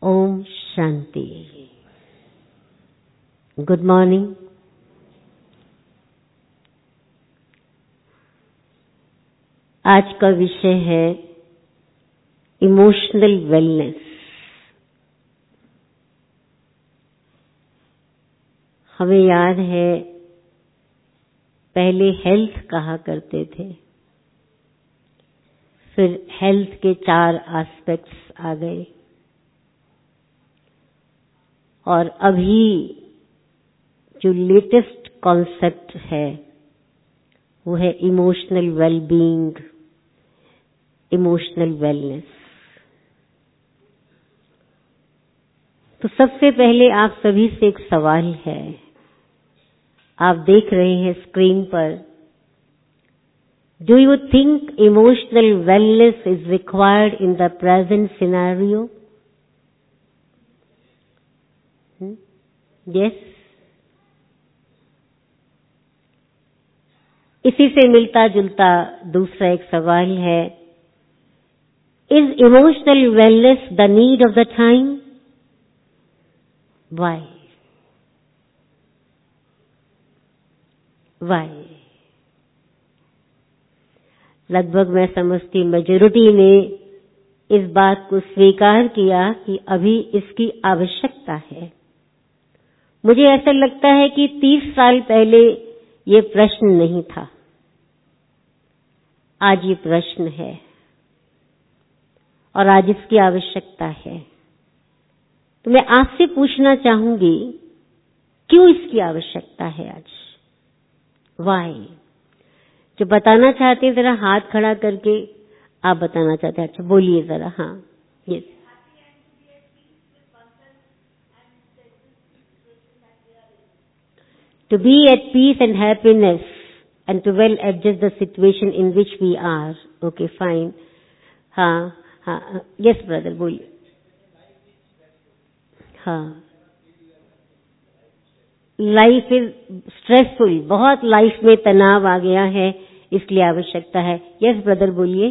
Om Shanti. Good morning. आज का विषय है इमोशनल वेलनेस। हमें याद है पहले हेल्थ कहा करते थे, फिर हेल्थ के 4 एस्पेक्ट्स आ गए और अभी जो लेटेस्ट कॉन्सेप्ट है वो है इमोशनल वेलबीइंग, इमोशनल वेलनेस। तो सबसे पहले आप सभी से एक सवाल है, आप देख रहे हैं स्क्रीन पर, do you think emotional wellness is required in the present scenario? Yes. इसी से मिलता जुलता दूसरा एक सवाल है, is emotional wellness the need of the time? Why? Why? लगभग मैं समझती मेजॉरिटी ने इस बात को स्वीकार किया कि अभी इसकी आवश्यकता है। मुझे ऐसा लगता है कि 30 साल पहले ये प्रश्न नहीं था, आज ये प्रश्न है और आज इसकी आवश्यकता है। तो मैं आपसे पूछना चाहूंगी, क्यों इसकी आवश्यकता है आज? व्हाई? जो बताना चाहते हैं जरा हाथ खड़ा करके आप बताना चाहते हैं। अच्छा बोलिए जरा। हाँ, yes. To be at peace and happiness and to well adjust the situation in which we are. Okay, fine. हाँ, yes brother, बोलिए। हाँ, लाइफ इज स्ट्रेसफुल, बहुत लाइफ में तनाव आ गया है, इसलिए आवश्यकता है। यस ब्रदर, बोलिए।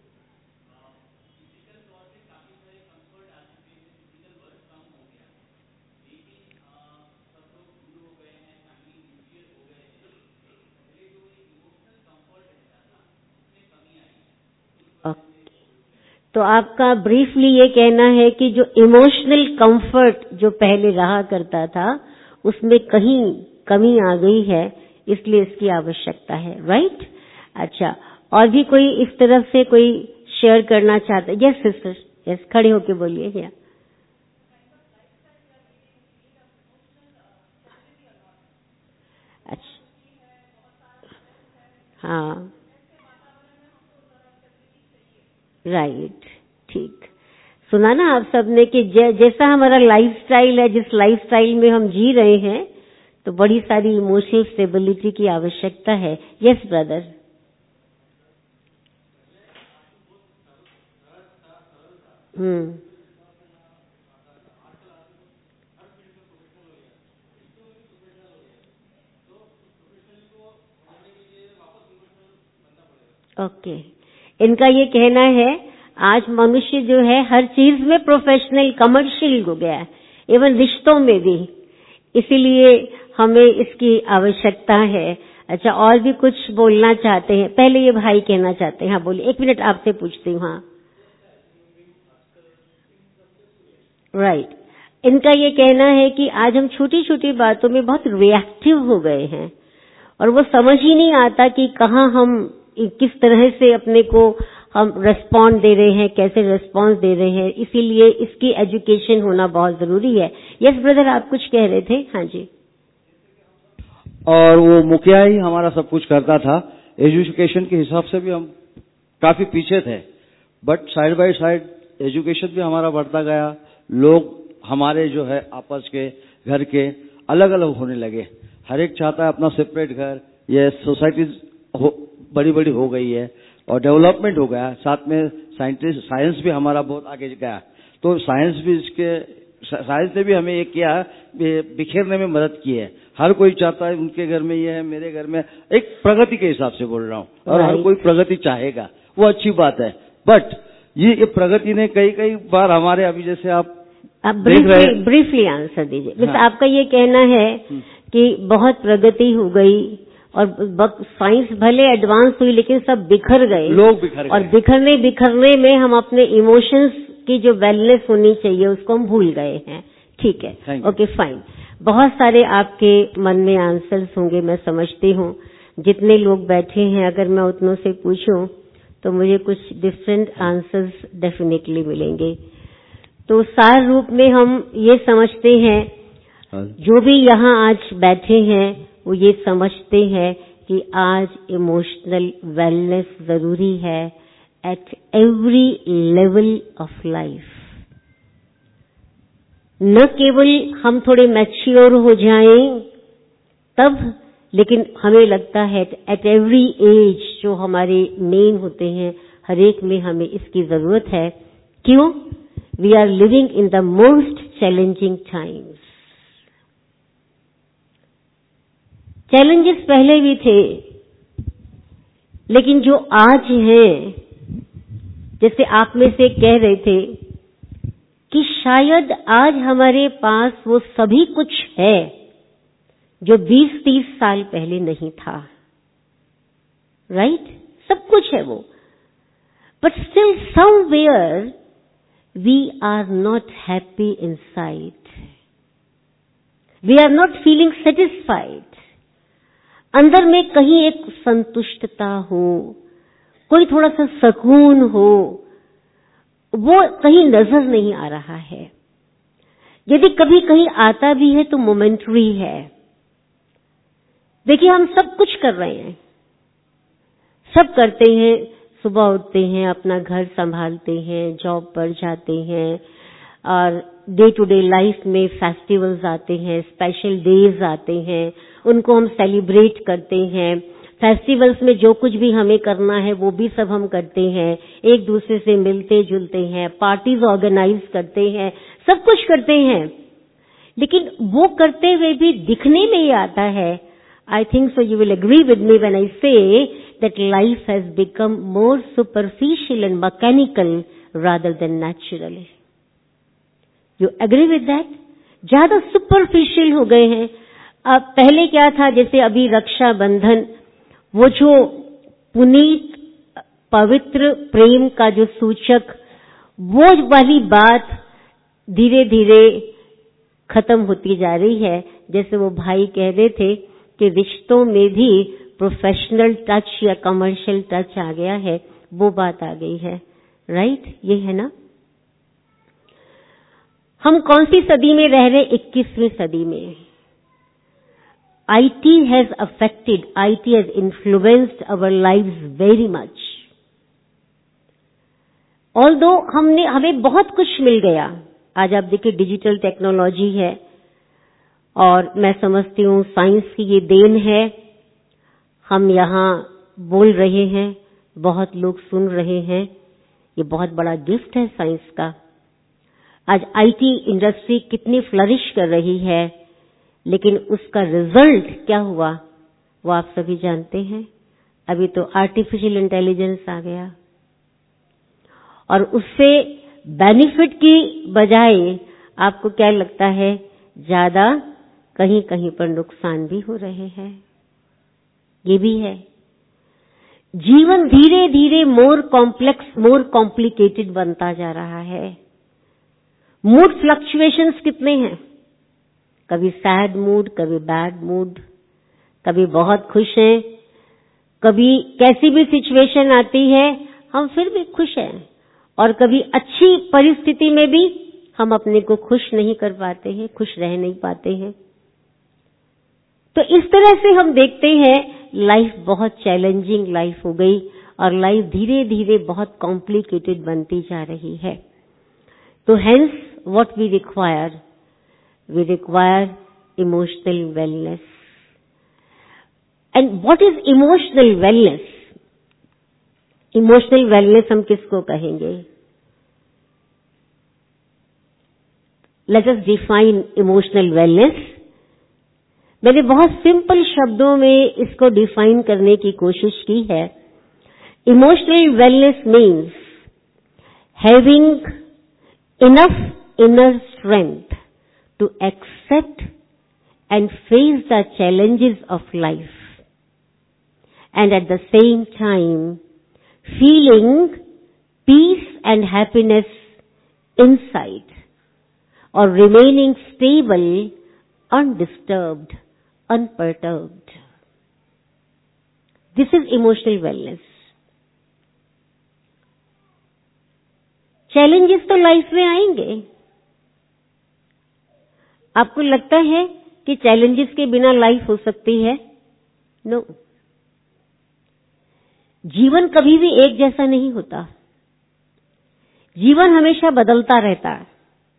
तो आपका ब्रीफली ये कहना है कि जो इमोशनल कंफर्ट जो पहले रहा करता था उसमें कहीं कमी आ गई है, इसलिए इसकी आवश्यकता है, राइट? अच्छा, और भी कोई इस तरफ से कोई शेयर करना चाहते? यस सिस्टर, यस, खड़े होके बोलिए। या अच्छा, हाँ, राइट, ठीक। सुना ना आप सबने कि जैसा हमारा लाइफस्टाइल है, जिस लाइफस्टाइल में हम जी रहे हैं, तो बड़ी सारी इमोशनल स्टेबिलिटी की आवश्यकता है। Yes brother. ओके, इनका ये कहना है आज मनुष्य जो है हर चीज में प्रोफेशनल, कमर्शियल हो गया है, इवन रिश्तों में भी, इसीलिए हमें इसकी आवश्यकता है। अच्छा, और भी कुछ बोलना चाहते हैं? पहले ये भाई कहना चाहते हैं। हाँ बोलिए, 1 मिनट आपसे पूछती हूँ। हाँ, राइट। इनका ये कहना है कि आज हम छोटी छोटी बातों में बहुत रिएक्टिव हो गए हैं और वो समझ ही नहीं आता कि कहाँ हम किस तरह से अपने को हम रेस्पॉन्ड दे रहे हैं, कैसे रेस्पॉन्स दे रहे हैं, इसीलिए इसकी एजुकेशन होना बहुत जरूरी है। यस ब्रदर, आप कुछ कह रहे थे? हाँ जी। और वो मुखिया ही हमारा सब कुछ करता था, एजुकेशन के हिसाब से भी हम काफी पीछे थे, but side by side education भी हमारा बढ़ता गया। लोग हमारे जो है आपस के घर के अलग अलग होने लगे, हर एक चाहता है अपना सेपरेट घर। ये सोसाइटीज बड़ी बड़ी हो गई है और डेवलपमेंट हो गया, साथ में साइंस भी हमारा बहुत आगे गया। तो साइंस ने भी हमें ये किया, बिखेरने में मदद की है। हर कोई चाहता है उनके घर में ये है, मेरे घर में, एक प्रगति के हिसाब से बोल रहा हूँ, और हर कोई प्रगति चाहेगा, वो अच्छी बात है। बट ये प्रगति ने कई बार हमारे, अभी जैसे आप आप ब्रीफली आंसर दीजिए। बस आपका ये कहना है कि बहुत प्रगति हो गई और साइंस भले एडवांस हुई लेकिन सब बिखर गए, लोग बिखर गए, और बिखरने में हम अपने इमोशंस की जो वेलनेस होनी चाहिए उसको हम भूल गए हैं। ठीक है, ओके फाइन। बहुत सारे आपके मन में आंसर्स होंगे, मैं समझती हूँ। जितने लोग बैठे हैं अगर मैं उतनों से पूछूं तो मुझे कुछ डिफरेंट आंसर्स डेफिनेटली मिलेंगे। तो सार रूप में हम ये समझते हैं, जो भी यहाँ आज बैठे हैं वो ये समझते हैं कि आज इमोशनल वेलनेस जरूरी है at every level of life. न केवल हम थोड़े मैच्योर हो जाएं तब, लेकिन हमें लगता है एट एवरी एज जो हमारे मेन होते हैं हर एक में हमें इसकी जरूरत है। क्यों? We are living in the most challenging times. Challenges पहले भी थे, लेकिन जो आज हैं, जैसे आप में से कह रहे थे कि शायद आज हमारे पास वो सभी कुछ है जो 20-30 साल पहले नहीं था। राइट? सब कुछ है वो, but still somewhere we are not happy inside, we are not feeling satisfied. अंदर में कहीं एक संतुष्टता हो, कोई थोड़ा सा सुकून हो, वो कहीं नजर नहीं आ रहा है। यदि कभी कहीं आता भी है तो मोमेंटरी है। देखिए, हम सब कुछ कर रहे हैं, सब करते हैं। सुबह उठते हैं, अपना घर संभालते हैं, जॉब पर जाते हैं, और डे टू डे लाइफ में फेस्टिवल्स आते हैं, स्पेशल डेज आते हैं, उनको हम सेलिब्रेट करते हैं। फेस्टिवल्स में जो कुछ भी हमें करना है वो भी सब हम करते हैं, एक दूसरे से मिलते जुलते हैं, पार्टीज ऑर्गेनाइज करते हैं, सब कुछ करते हैं। लेकिन वो करते हुए भी दिखने में ये आता है, I think so you will agree with me when I say that life has become more superficial and mechanical rather than natural. You agree with that? ज्यादा superficial हो गए हैं। अब पहले क्या था, जैसे अभी रक्षाबंधन, वो जो पुनीत पवित्र प्रेम का जो सूचक, वो वाली बात धीरे धीरे खत्म होती जा रही है। जैसे वो भाई कह रहे थे कि रिश्तों में भी प्रोफेशनल टच या कमर्शियल टच आ गया है, वो बात आ गई है। राइट? ये है ना? हम कौन सी सदी में रह रहे? 21वीं सदी में। IT has affected, IT has influenced our lives very much. Although हमें बहुत कुछ मिल गया। आज आप देखिए डिजिटल टेक्नोलॉजी है, और मैं समझती हूँ साइंस की ये देन है। हम यहाँ बोल रहे हैं, बहुत लोग सुन रहे हैं, ये बहुत बड़ा गिफ्ट है साइंस का। आज IT इंडस्ट्री कितनी फ्लरिश कर रही है, लेकिन उसका रिजल्ट क्या हुआ वो आप सभी जानते हैं। अभी तो आर्टिफिशियल इंटेलिजेंस आ गया, और उससे बेनिफिट की बजाय आपको क्या लगता है, ज्यादा कहीं कहीं पर नुकसान भी हो रहे हैं। ये भी है। जीवन धीरे धीरे मोर कॉम्प्लेक्स, मोर कॉम्प्लिकेटेड बनता जा रहा है। मूड फ्लक्चुएशंस कितने हैं, कभी सैड मूड, कभी बैड मूड, कभी बहुत खुश हैं, कभी कैसी भी सिचुएशन आती है हम फिर भी खुश हैं, और कभी अच्छी परिस्थिति में भी हम अपने को खुश नहीं कर पाते हैं, खुश रह नहीं पाते हैं। तो इस तरह से हम देखते हैं लाइफ बहुत चैलेंजिंग लाइफ हो गई, और लाइफ धीरे धीरे बहुत कॉम्प्लिकेटेड बनती जा रही है। तो hence what we require emotional wellness. And what is emotional wellness? Emotional wellness हम किसको कहेंगे? Let us define emotional wellness. मैंने बहुत सिंपल शब्दों में इसको डिफाइन करने की कोशिश की है। Emotional wellness means having enough inner strength to accept and face the challenges of life, and at the same time feeling peace and happiness inside, or remaining stable, undisturbed, unperturbed. This is emotional wellness. Challenges तो life में आएंगे. आपको लगता है कि challenges के बिना life हो सकती है? नो. जीवन कभी भी एक जैसा नहीं होता. जीवन हमेशा बदलता रहता है.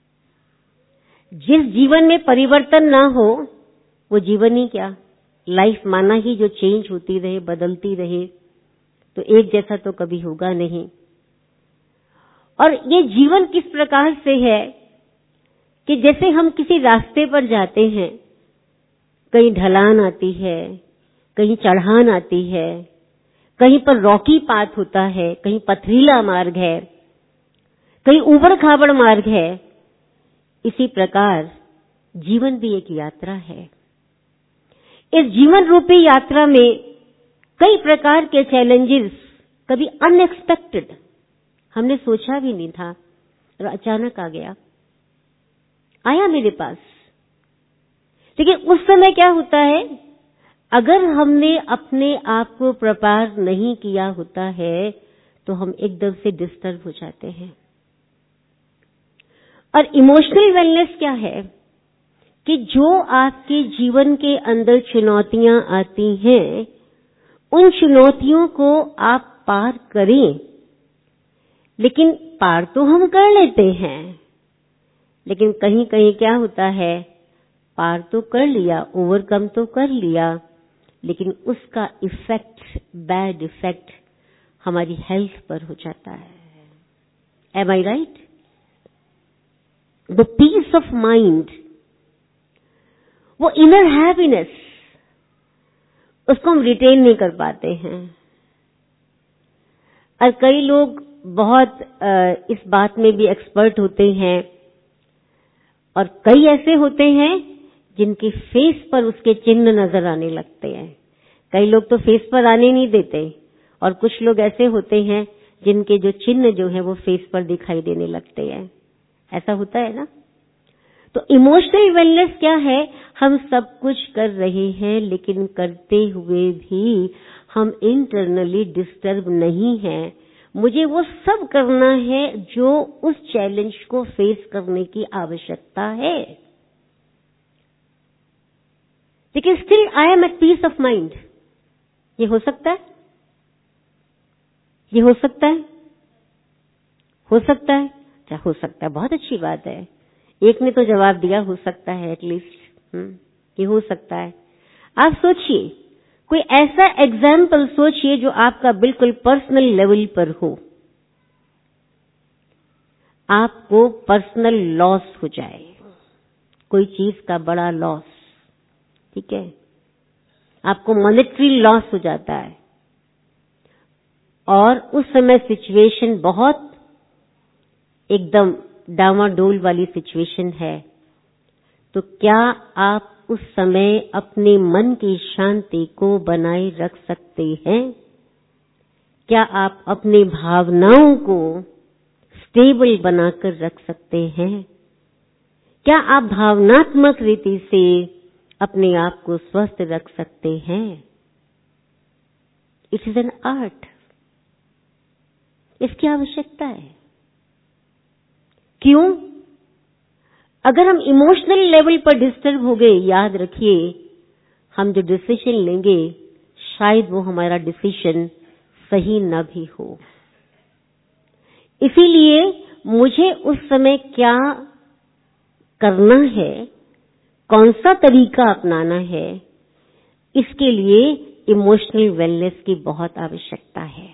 जिस जीवन में परिवर्तन ना हो वो जीवन ही क्या, लाइफ माना ही जो चेंज होती रहे, बदलती रहे, तो एक जैसा तो कभी होगा नहीं. और ये जीवन किस प्रकार से है कि जैसे हम किसी रास्ते पर जाते हैं, कहीं ढलान आती है, कहीं चढ़ान आती है, कहीं पर रॉकी पाथ होता है, कहीं पथरीला मार्ग है, कहीं ऊबड़ खाबड़ मार्ग है. इसी प्रकार जीवन भी एक यात्रा है. इस जीवन रूपी यात्रा में कई प्रकार के चैलेंजेस, कभी अनएक्सपेक्टेड, हमने सोचा भी नहीं था और अचानक आ गया, आया मेरे पास. लेकिन उस समय क्या होता है, अगर हमने अपने आप को प्रिपेयर नहीं किया होता है तो हम एकदम से डिस्टर्ब हो जाते हैं. और इमोशनल वेलनेस क्या है कि जो आपके जीवन के अंदर चुनौतियां आती हैं, उन चुनौतियों को आप पार करें. लेकिन पार तो हम कर लेते हैं, लेकिन कहीं कहीं क्या होता है, पार तो कर लिया, ओवरकम तो कर लिया, लेकिन उसका इफेक्ट, बैड इफेक्ट हमारी हेल्थ पर हो जाता है. Am I right? The peace of mind, वो इनर हैप्पीनेस, उसको हम रिटेन नहीं कर पाते हैं. और कई लोग बहुत इस बात में भी एक्सपर्ट होते हैं, और कई ऐसे होते हैं जिनके फेस पर उसके चिन्ह नजर आने लगते हैं. कई लोग तो फेस पर आने नहीं देते, और कुछ लोग ऐसे होते हैं जिनके जो चिन्ह जो है वो फेस पर दिखाई देने लगते हैं. ऐसा होता है ना? तो इमोशनल वेलनेस क्या है, हम सब कुछ कर रहे हैं, लेकिन करते हुए भी हम इंटरनली डिस्टर्ब नहीं हैं. मुझे वो सब करना है जो उस चैलेंज को फेस करने की आवश्यकता है, लेकिन still I am at peace of mind. ये हो सकता है? ये हो सकता है? हो सकता है? क्या हो सकता है? बहुत अच्छी बात है. एक ने तो जवाब दिया, हो सकता है एटलीस्ट. ये हो सकता है. आप सोचिए, कोई ऐसा एग्जाम्पल सोचिए जो आपका बिल्कुल पर्सनल लेवल पर हो. आपको पर्सनल लॉस हो जाए, कोई चीज का बड़ा लॉस, ठीक है, आपको मॉनेटरी लॉस हो जाता है, और उस समय सिचुएशन बहुत एकदम डामाडोल वाली सिचुएशन है, तो क्या आप उस समय अपने मन की शांति को बनाए रख सकते हैं? क्या आप अपनी भावनाओं को स्टेबल बनाकर रख सकते हैं? क्या आप भावनात्मक रीति से अपने आप को स्वस्थ रख सकते हैं? It is an art. इसकी आवश्यकता है. क्यों? अगर हम इमोशनल लेवल पर डिस्टर्ब हो गए, याद रखिए, हम जो डिसीजन लेंगे शायद वो हमारा डिसीजन सही न भी हो. इसीलिए मुझे उस समय क्या करना है, कौन सा तरीका अपनाना है, इसके लिए इमोशनल वेलनेस की बहुत आवश्यकता है.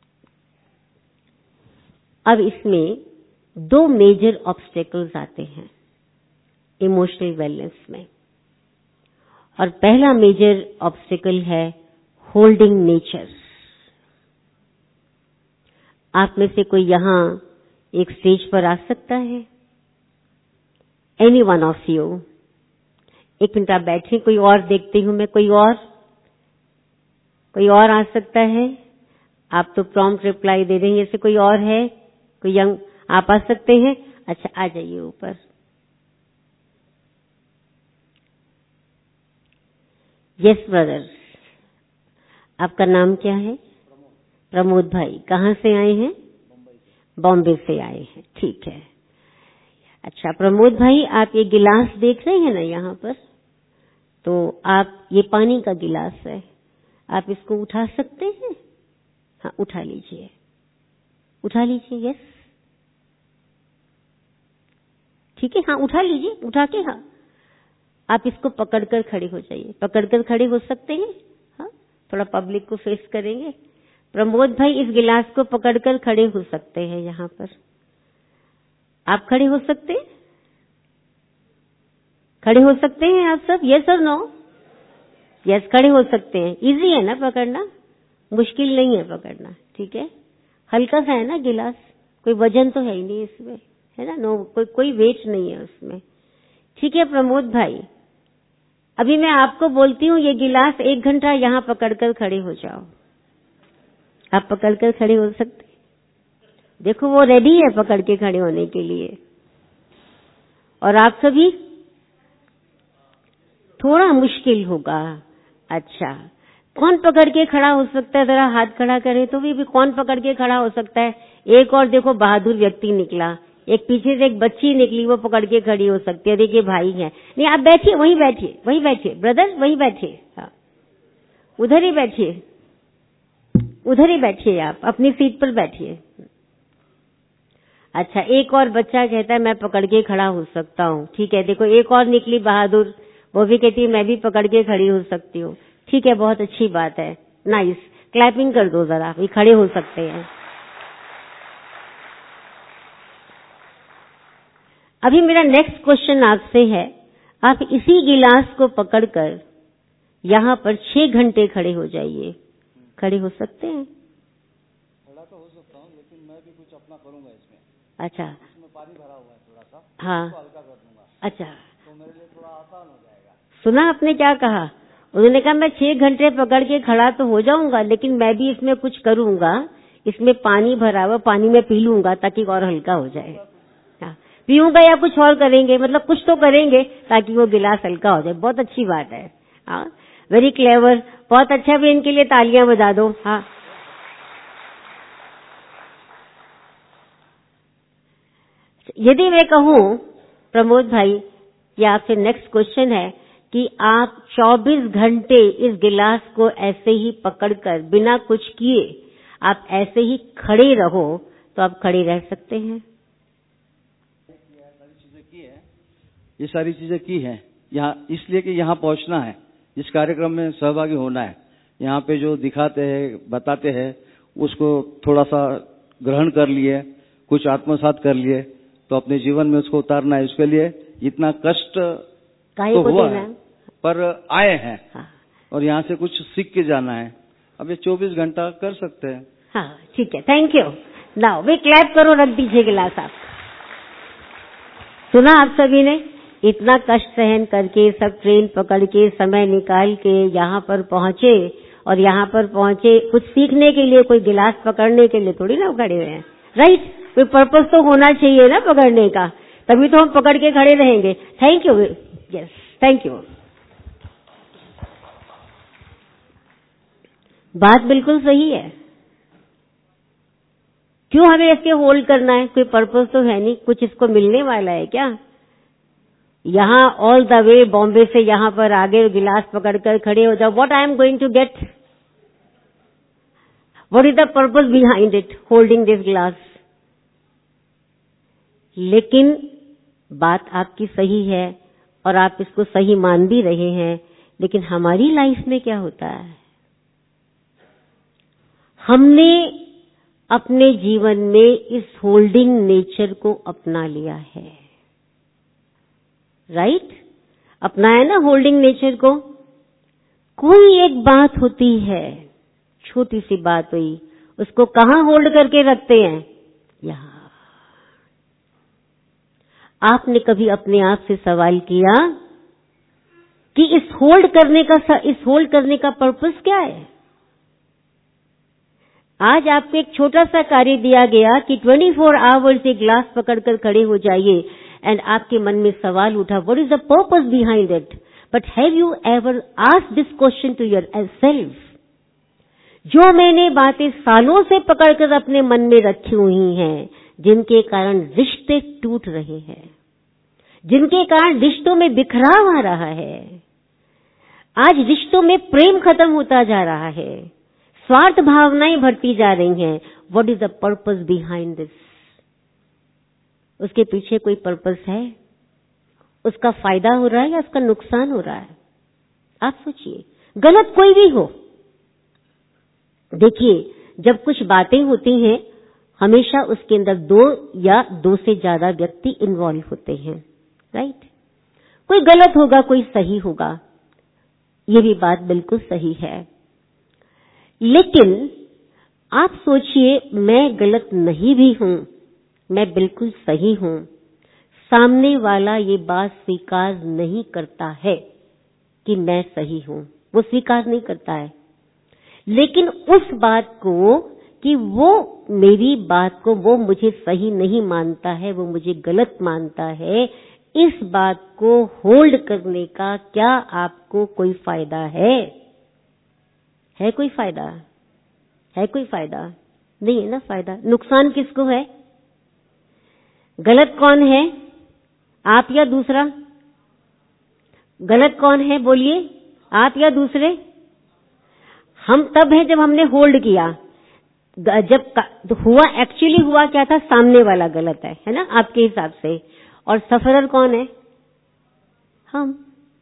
अब इसमें दो मेजर ऑब्स्टेकल्स आते हैं इमोशनल वेलनेस में. और पहला मेजर ऑब्स्टेकल है होल्डिंग नेचर. आप में से कोई यहां एक स्टेज पर आ सकता है एनी वन ऑफ यू? एक मिनट आप बैठे, कोई और देखती हूं मैं, कोई और आ सकता है? आप तो प्रॉम्प्ट रिप्लाई दे रही हैं, ऐसे कोई और है? कोई यंग, आप आ सकते हैं? अच्छा, आ जाइए ऊपर। यस ब्रदर, आपका नाम क्या है? प्रमोद भाई। कहाँ से आए हैं? बॉम्बे से आए हैं, ठीक है। अच्छा प्रमोद भाई, आप ये गिलास देख रहे हैं ना यहाँ पर, तो आप, ये पानी का गिलास है, आप इसको उठा सकते हैं? हाँ, उठा लीजिए, उठा लीजिए। यस, ठीक है, हाँ उठा लीजिए, उठा के हाँ आप इसको पकड़कर खड़े हो जाइए। पकड़कर खड़े हो सकते हैं? हाँ, थोड़ा पब्लिक को फेस करेंगे। प्रमोद भाई, इस गिलास को पकड़कर खड़े हो सकते हैं यहाँ पर। आप खड़े हो सकते हैं? खड़े हो सकते हैं आप सब? यस और नो? यस, खड़े हो सकते हैं। इजी है ना पकड़ना? मुश्किल नहीं है पकड़ना, ठीक है। हल्का सा है ना गिलास, कोई वजन तो है ही नहीं इसमें, है ना? नो, कोई वेट नहीं है उसमें, ठीक है। प्रमोद भाई, अभी मैं आपको बोलती हूँ ये गिलास 1 घंटा यहाँ पकड़कर खड़े हो जाओ। आप पकड़कर खड़े हो सकते? देखो वो रेडी है पकड़ के खड़े होने के लिए। और आप सभी? थोड़ा मुश्किल होगा। अच्छा, कौन पकड़ के खड़ा हो सकता है? जरा हाथ खड़ा करे तो भी कौन पकड़ के खड़ा हो सकता है? एक और देखो बहादुर व्यक्ति निकला, एक पीछे से एक बच्ची निकली, वो पकड़ के खड़ी हो सकती है। देखिए भाई है। नहीं, आप बैठिए, वहीं बैठिए, वहीं बैठिए ब्रदर, वहीं बैठिए। हाँ, उधर ही बैठिए, उधर ही बैठिए, आप अपनी सीट पर बैठिए। अच्छा, एक और बच्चा कहता है मैं पकड़ के खड़ा हो सकता हूँ, ठीक है। देखो एक और निकली बहादुर, वो भी कहती है मैं भी पकड़ के खड़ी हो सकती हूँ, ठीक है, बहुत अच्छी बात है, नाइस, क्लैपिंग कर दो जरा, ये खड़े हो सकते हैं। अभी मेरा नेक्स्ट क्वेश्चन आपसे है, आप इसी गिलास को पकड़कर यहाँ पर 6 घंटे खड़े हो जाइए। खड़े हो सकते हैं? खड़ा तो हो सकता हूँ, लेकिन मैं भी कुछ अपना करूंगा इसमें। अच्छा, इसमें पानी भरा हुआ है थोड़ा सा, हाँ, तो हल्का कर दूंगा। अच्छा, तो मेरे लिए थोड़ा आसान हो जाएगा। सुना आपने क्या कहा? उन्होंने कहा मैं 6 घंटे पकड़ के खड़ा तो हो जाऊंगा, लेकिन मैं भी इसमें कुछ करूंगा, इसमें पानी भरा हुआ, पानी में पी लूंगा ताकि और हल्का हो जाए। हाँ, पीऊंगा या कुछ और करेंगे, मतलब कुछ तो करेंगे ताकि वो गिलास हल्का हो जाए। बहुत अच्छी बात है, हाँ, वेरी क्लेवर, बहुत अच्छा। भी इनके लिए तालियां बजा दो। हाँ, यदि मैं कहूं प्रमोद भाई, ये आपसे नेक्स्ट क्वेश्चन है कि आप 24 घंटे इस गिलास को ऐसे ही पकड़कर बिना कुछ किए आप ऐसे ही खड़े रहो, तो आप खड़े रह सकते हैं? ये सारी चीजें की हैं यहाँ, इसलिए कि यहाँ पहुंचना है, इस कार्यक्रम में सहभागी होना है। यहाँ पे जो दिखाते हैं, बताते हैं, उसको थोड़ा सा ग्रहण कर लिए, कुछ आत्मसात कर लिए, तो अपने जीवन में उसको उतारना है। इसके लिए इतना कष्ट तो हुआ है, पर आए हैं। हाँ, और यहाँ से कुछ सीख के जाना है। अब ये 24 घंटा कर सकते हैं। हाँ, ठीक है, थैंक यू। नाउ वे क्लैप करो, रख दीजिए गिलास आप। सुना आप सभी ने, इतना कष्ट सहन करके, सब ट्रेन पकड़ के, समय निकाल के यहाँ पर पहुंचे, और यहाँ पर पहुंचे कुछ सीखने के लिए, कोई गिलास पकड़ने के लिए थोड़ी ना खड़े हुए हैं, राइट? कोई पर्पस तो होना चाहिए ना पकड़ने का, तभी तो हम पकड़ के खड़े रहेंगे। Thank you. Yes, thank you. बात बिल्कुल सही है। क्यों हमें इसके होल्ड करना है? कोई पर्पस तो है नहीं, कुछ इसको मिलने वाला है क्या? यहाँ ऑल द वे बॉम्बे से यहाँ पर आगे गिलास पकड़कर खड़े हो जाओ, what I am going to get? What is the purpose behind it, holding this glass? लेकिन बात आपकी सही है और आप इसको सही मान भी रहे हैं, लेकिन हमारी लाइफ में क्या होता है? हमने अपने जीवन में इस होल्डिंग नेचर को अपना लिया है, राइट? अपनाया ना होल्डिंग नेचर को। कोई एक बात होती है, छोटी सी बात हुई, उसको कहाँ होल्ड करके रखते हैं? यहाँ। आपने कभी अपने आप से सवाल किया कि इस होल्ड करने का पर्पस क्या है? आज आपको एक छोटा सा कार्य दिया गया कि 24 आवर्स एक ग्लास पकड़कर खड़े हो जाइए, एंड आपके मन में सवाल उठा, what is the purpose behind it? But have you ever asked this question to yourself? जो मैंने बातें सालों से पकड़कर अपने मन में रखी हुई हैं, जिनके कारण रिश्ते टूट रहे हैं, जिनके कारण रिश्तों में बिखराव आ रहा है, आज रिश्तों में प्रेम खत्म होता जा रहा है, स्वार्थ भावनाएं बढ़ती जा रही हैं, what is the purpose behind this? उसके पीछे कोई पर्पस है? उसका फायदा हो रहा है या उसका नुकसान हो रहा है? आप सोचिए, गलत कोई भी हो। देखिए, जब कुछ बातें होती हैं, हमेशा उसके अंदर दो या दो से ज्यादा व्यक्ति इन्वॉल्व होते हैं, राइट? कोई गलत होगा, कोई सही होगा, ये भी बात बिल्कुल सही है। लेकिन आप सोचिए, मैं गलत नहीं भी हूं, मैं बिल्कुल सही हूं, सामने वाला ये बात स्वीकार नहीं करता है कि मैं सही हूं, वो स्वीकार नहीं करता है। लेकिन उस बात को कि वो मेरी बात को वो मुझे सही नहीं मानता है, वो मुझे गलत मानता है, इस बात को होल्ड करने का क्या आपको कोई फायदा है? है कोई फायदा? है कोई फायदा? नहीं है ना फायदा। नुकसान किसको है? गलत कौन है, आप या दूसरा? गलत कौन है बोलिए, आप या दूसरे? हम तब है जब हमने होल्ड किया। जब हुआ, एक्चुअली हुआ क्या था, सामने वाला गलत है ना आपके हिसाब से, और सफरर कौन है? हम।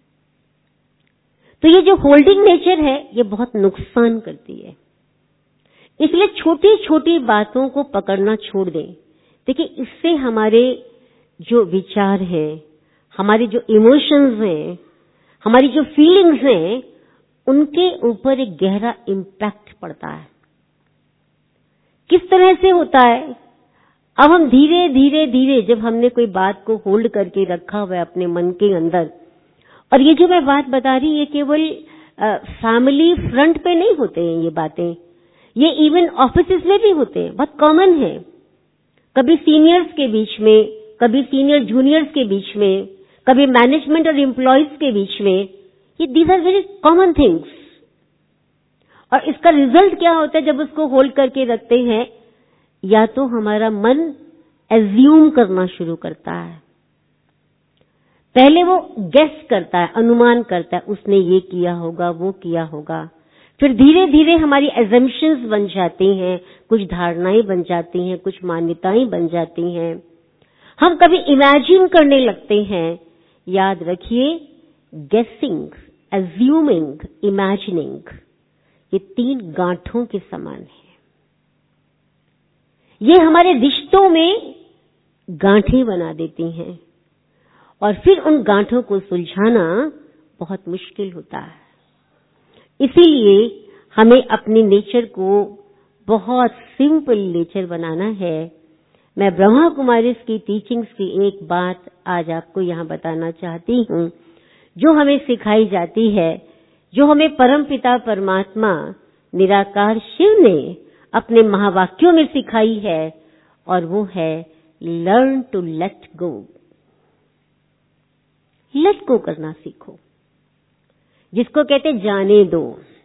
तो ये जो होल्डिंग नेचर है, ये बहुत नुकसान करती है। इसलिए छोटी छोटी बातों को पकड़ना छोड़ दें। देखिए, इससे हमारे जो विचार हैं, हमारे जो इमोशंस हैं, हमारी जो फीलिंग्स हैं, उनके ऊपर एक गहरा इम्पैक्ट पड़ता है। किस तरह से होता है? अब हम धीरे धीरे धीरे, जब हमने कोई बात को होल्ड करके रखा हुआ है अपने मन के अंदर, और ये जो मैं बात बता रही, ये केवल फैमिली फ्रंट पे नहीं होते हैं ये बातें, ये इवन ऑफिसेस में भी होते हैं, बहुत कॉमन है। कभी सीनियर्स के बीच में, कभी सीनियर जूनियर्स के बीच में, कभी मैनेजमेंट और एम्प्लॉयज के बीच में, ये these are very common things. और इसका रिजल्ट क्या होता है जब उसको होल्ड करके रखते हैं? या तो हमारा मन एज्यूम करना शुरू करता है, पहले वो गेस करता है, अनुमान करता है, उसने ये किया होगा, वो किया होगा। फिर धीरे धीरे हमारी एजम्पशंस बन जाती हैं, कुछ धारणाएं बन जाती हैं, कुछ मान्यताएं बन जाती हैं। हम कभी इमेजिन करने लगते हैं। याद रखिए, गेसिंग, एज्यूमिंग, इमेजिनिंग, ये तीन गांठों के समान है। ये हमारे रिश्तों में गांठें बना देती हैं, और फिर उन गांठों को सुलझाना बहुत मुश्किल होता है। इसीलिए हमें अपने नेचर को बहुत सिंपल नेचर बनाना है। मैं ब्रह्मा कुमारीज की टीचिंग्स की एक बात आज आपको यहाँ बताना चाहती हूँ, जो हमें सिखाई जाती है, जो हमें परमपिता परमात्मा निराकार शिव ने अपने महावाक्यों में सिखाई है, और वो है learn to let go. Let go करना सीखो, जिसको कहते जाने दो।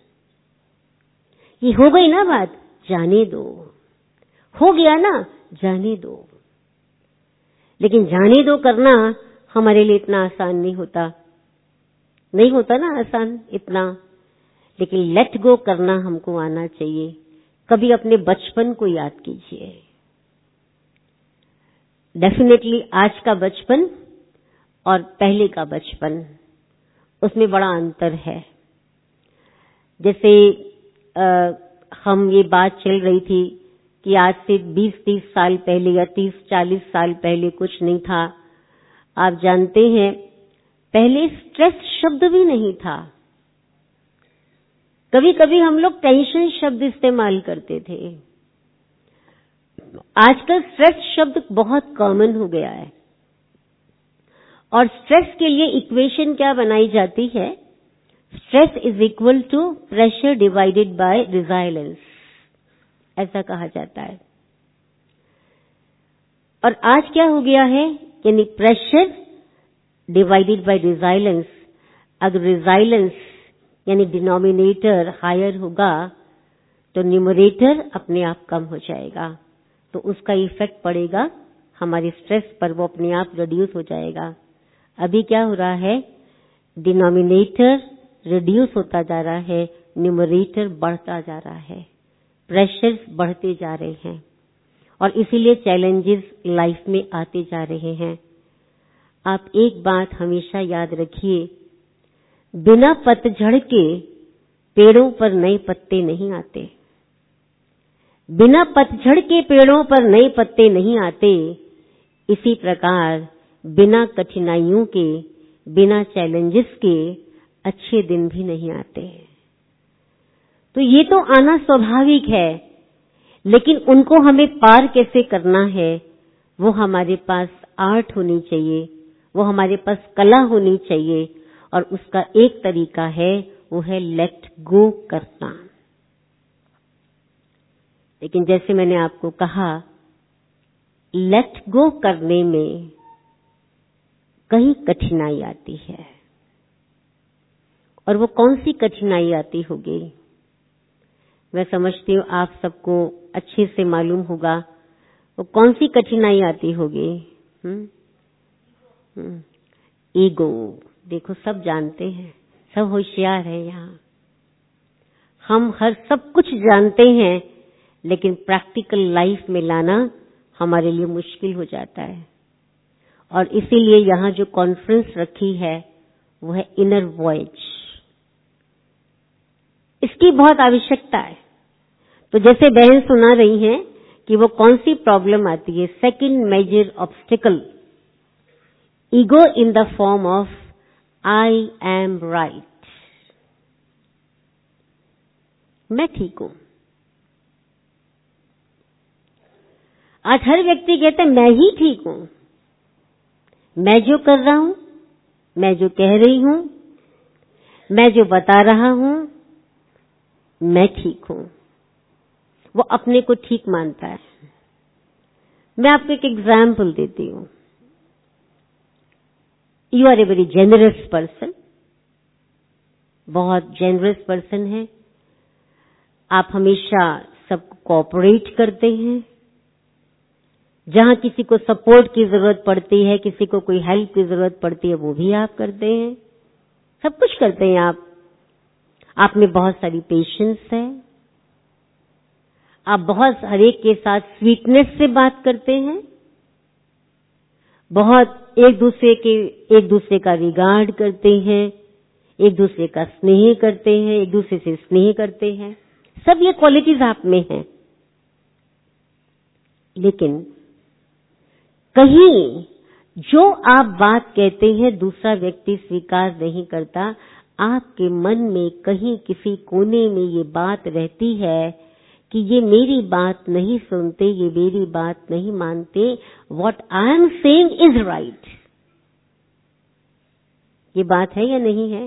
ये हो गई ना बात, जाने दो। हो गया ना, जाने दो। लेकिन जाने दो करना हमारे लिए इतना आसान नहीं होता, नहीं होता ना आसान इतना। लेकिन लेट गो करना हमको आना चाहिए। कभी अपने बचपन को याद कीजिए। डेफिनेटली आज का बचपन और पहले का बचपन, उसमें बड़ा अंतर है। जैसे हम ये बात चल रही थी कि आज से 20-30 साल पहले या 30-40 साल पहले कुछ नहीं था। आप जानते हैं, पहले स्ट्रेस शब्द भी नहीं था। कभी कभी हम लोग टेंशन शब्द इस्तेमाल करते थे। आजकल स्ट्रेस शब्द बहुत कॉमन हो गया है। और स्ट्रेस के लिए इक्वेशन क्या बनाई जाती है? Stress is equal to pressure divided by resilience, ऐसा कहा जाता है। और आज क्या हो गया है, यानी प्रेशर डिवाइडेड बाय रिजाइलेंस। अगर रिजाइलेंस यानी डिनोमिनेटर हायर होगा तो न्यूमरेटर अपने आप कम हो जाएगा, तो उसका इफेक्ट पड़ेगा हमारे स्ट्रेस पर, वो अपने आप रिड्यूस हो जाएगा। अभी क्या हो रहा है, डिनोमिनेटर रिड्यूस होता जा रहा है, न्यूमरेटर बढ़ता जा रहा है, प्रेशर्स बढ़ते जा रहे हैं और इसीलिए चैलेंजेस लाइफ में आते जा रहे हैं। आप एक बात हमेशा याद रखिए, बिना पतझड़ के पेड़ों पर नए पत्ते नहीं आते। बिना पतझड़ के पेड़ों पर नए पत्ते नहीं आते। इसी प्रकार बिना कठिनाइयों के, बिना चैलेंजेस के अच्छे दिन भी नहीं आते। तो ये तो आना स्वाभाविक है, लेकिन उनको हमें पार कैसे करना है, वो हमारे पास आर्ट होनी चाहिए, वो हमारे पास कला होनी चाहिए, और उसका एक तरीका है, वो है लेट गो करना। लेकिन जैसे मैंने आपको कहा, लेट गो करने में कहीं कठिनाई आती है, और वो कौन सी कठिनाई आती होगी? मैं समझती हूँ आप सबको अच्छे से मालूम होगा वो कौन सी कठिनाई आती होगी। ईगो। देखो, सब जानते हैं, सब होशियार है यहाँ, हम हर सब कुछ जानते हैं, लेकिन प्रैक्टिकल लाइफ में लाना हमारे लिए मुश्किल हो जाता है। और इसीलिए यहाँ जो कॉन्फ्रेंस रखी है वो है इनर वॉयज, इसकी बहुत आवश्यकता है। तो जैसे बहन सुना रही हैं कि वो कौन सी प्रॉब्लम आती है, second major obstacle, ego in the form of I am right, मैं ठीक हूं। आज हर व्यक्ति कहता है मैं ही ठीक हूं, मैं जो कर रहा हूं, मैं जो कह रही हूं, मैं जो बता रहा हूं, मैं ठीक हूं। वो अपने को ठीक मानता है। मैं आपको एक एग्जाम्पल देती हूं। You are a very generous person, बहुत जेनरस पर्सन है, आप हमेशा सबको कोऑपरेट करते हैं, जहां किसी को सपोर्ट की जरूरत पड़ती है, किसी को कोई हेल्प की जरूरत पड़ती है, वो भी आप करते हैं, सब कुछ करते हैं आप में बहुत सारी पेशेंस है, आप बहुत हर एक के साथ स्वीटनेस से बात करते हैं, बहुत एक दूसरे का रिगार्ड करते हैं, एक दूसरे का स्नेह करते हैं, एक दूसरे से स्नेह करते हैं, सब ये क्वालिटीज आप में हैं। लेकिन कहीं जो आप बात कहते हैं दूसरा व्यक्ति स्वीकार नहीं करता, आपके मन में कहीं किसी कोने में ये बात रहती है कि ये मेरी बात नहीं सुनते, ये मेरी बात नहीं मानते, what I am saying is right. ये बात है या नहीं है?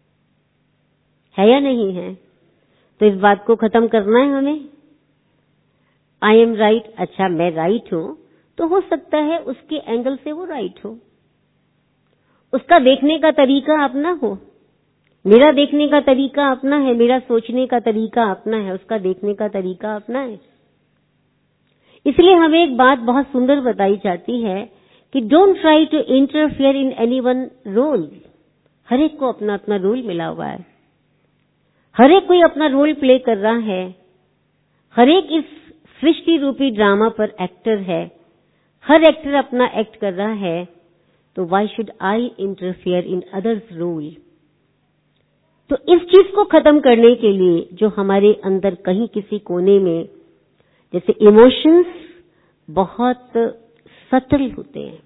है या नहीं है? तो इस बात को खत्म करना है हमें। आई एम राइट, अच्छा मैं राइट हूं, तो हो सकता है उसके एंगल से वो राइट हो, उसका देखने का तरीका अपना हो, मेरा देखने का तरीका अपना है, मेरा सोचने का तरीका अपना है, उसका देखने का तरीका अपना है। इसलिए हमें एक बात बहुत सुंदर बताई जाती है कि don't try to interfere in anyone role. हर एक को अपना अपना रोल मिला हुआ है, हर एक कोई अपना रोल प्ले कर रहा है, हर एक इस सृष्टि रूपी ड्रामा पर एक्टर है, हर एक्टर अपना एक्ट कर रहा है, तो why should I interfere in others role. तो इस चीज को खत्म करने के लिए जो हमारे अंदर कहीं किसी कोने में, जैसे इमोशंस बहुत सटल होते हैं,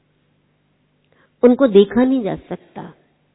उनको देखा नहीं जा सकता,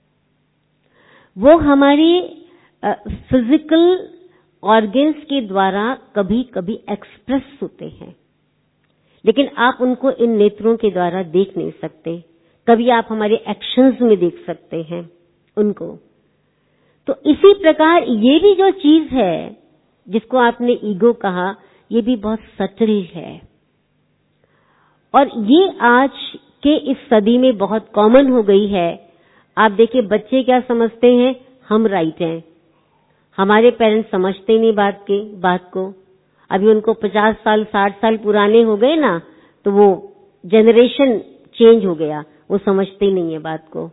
वो हमारी फिजिकल ऑर्गन्स के द्वारा कभी कभी एक्सप्रेस होते हैं, लेकिन आप उनको इन नेत्रों के द्वारा देख नहीं सकते। कभी आप हमारे एक्शंस में देख सकते हैं उनको। तो इसी प्रकार ये भी जो चीज है जिसको आपने ईगो कहा, ये भी बहुत सटल है और ये आज के इस सदी में बहुत कॉमन हो गई है। आप देखिए बच्चे क्या समझते हैं, हम राइट हैं। हमारे पेरेंट्स समझते नहीं बात को। अभी उनको 50 साल 60 साल पुराने हो गए ना, तो वो जनरेशन चेंज हो गया, वो समझते ही नहीं है बात को।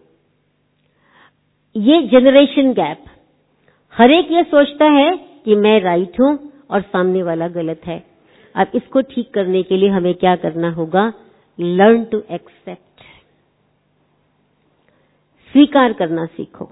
ये जनरेशन गैप, हर एक ये सोचता है कि मैं राइट हूं और सामने वाला गलत है। अब इसको ठीक करने के लिए हमें क्या करना होगा? लर्न टू एक्सेप्ट, स्वीकार करना सीखो।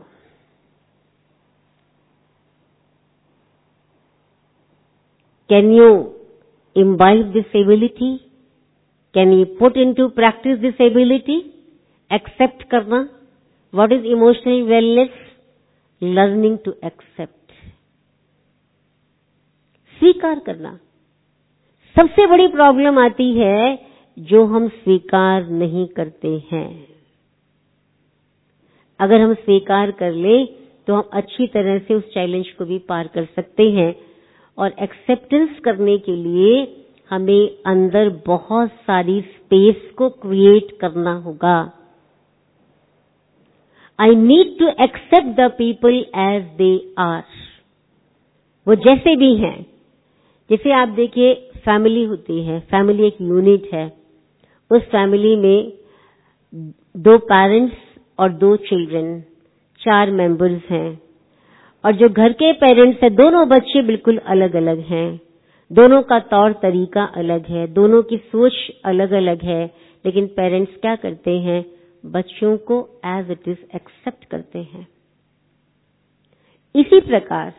Can you imbibe this ability? Can you put into practice this ability? Accept करना. What is emotional wellness? Learning to accept. स्वीकार करना। सबसे बड़ी प्रॉब्लम आती है जो हम स्वीकार नहीं करते हैं। अगर हम स्वीकार कर ले तो हम अच्छी तरह से उस चैलेंज को भी पार कर सकते हैं। और एक्सेप्टेंस करने के लिए हमें अंदर बहुत सारी स्पेस को क्रिएट करना होगा। I need to accept the people as they are, वो जैसे भी हैं। जैसे आप देखिए फैमिली होती है, फैमिली एक यूनिट है। उस फैमिली में 2 पेरेंट्स और 2 चिल्ड्रन, 4 मेंबर्स हैं। और जो घर के पेरेंट्स हैं, दोनों बच्चे बिल्कुल अलग अलग हैं, दोनों का तौर तरीका अलग है, दोनों की सोच अलग अलग है, लेकिन पेरेंट्स क्या करते हैं? बच्चों को एज इट इज एक्सेप्ट करते हैं। इसी प्रकार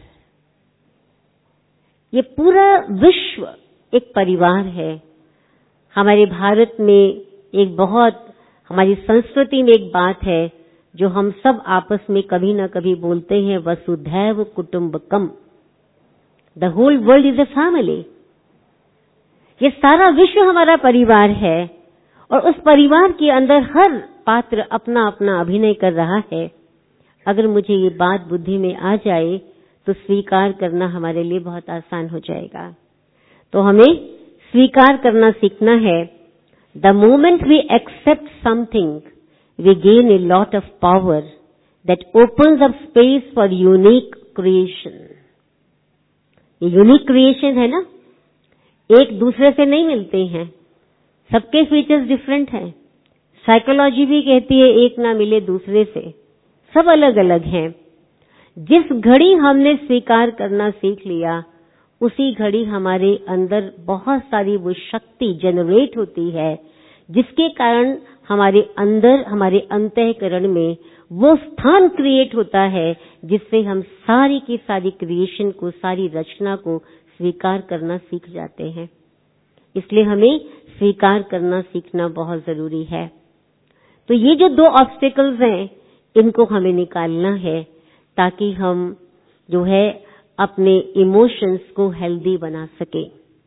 ये पूरा विश्व एक परिवार है। हमारे भारत में एक बहुत, हमारी संस्कृति में एक बात है जो हम सब आपस में कभी ना कभी बोलते हैं, वसुधैव कुटुंबकम, the whole world is a family. ये सारा विश्व हमारा परिवार है और उस परिवार के अंदर हर पात्र अपना अपना अभिनय कर रहा है। अगर मुझे ये बात बुद्धि में आ जाए तो स्वीकार करना हमारे लिए बहुत आसान हो जाएगा। तो हमें स्वीकार करना सीखना है। The moment we accept something we gain a lot of power that opens up space for unique creation. ये यूनिक क्रिएशन है ना, एक दूसरे से नहीं मिलते हैं, सबके फीचर्स डिफरेंट हैं। साइकोलॉजी भी कहती है एक ना मिले दूसरे से, सब अलग अलग हैं। जिस घड़ी हमने स्वीकार करना सीख लिया, उसी घड़ी हमारे अंदर बहुत सारी वो शक्ति जनरेट होती है, जिसके कारण हमारे अंदर, हमारे अंतःकरण में वो स्थान क्रिएट होता है जिससे हम सारी की सारी क्रिएशन को, सारी रचना को स्वीकार करना सीख जाते हैं। इसलिए हमें स्वीकार करना सीखना बहुत जरूरी है। तो ये जो 2 ऑब्स्टेकल्स हैं, इनको हमें निकालना है ताकि हम जो है अपने इमोशंस को हेल्दी बना सके।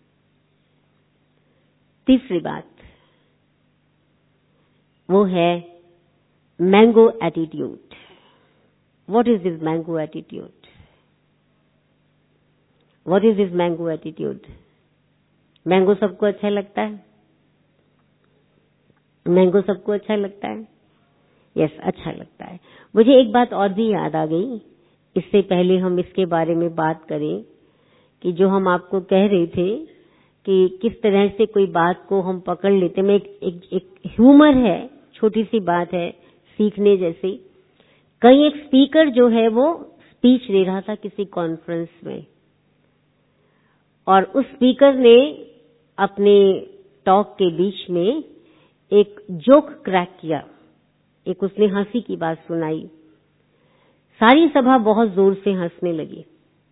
तीसरी बात वो है mango attitude. What is this mango attitude? What is this mango attitude? Mango सबको अच्छा लगता है? मैंगो सबको अच्छा लगता है? यस, अच्छा लगता है। मुझे एक बात और भी याद आ गई, इससे पहले हम इसके बारे में बात करें कि जो हम आपको कह रहे थे कि किस तरह से कोई बात को हम पकड़ लेते हैं। एक ह्यूमर है, छोटी सी बात है सीखने जैसी। कहीं एक स्पीकर जो है वो स्पीच दे रहा था किसी कॉन्फ्रेंस में, और उस स्पीकर ने अपने टॉक के बीच में एक जोक क्रैक किया, एक उसने हंसी की बात सुनाई। सारी सभा बहुत जोर से हंसने लगी।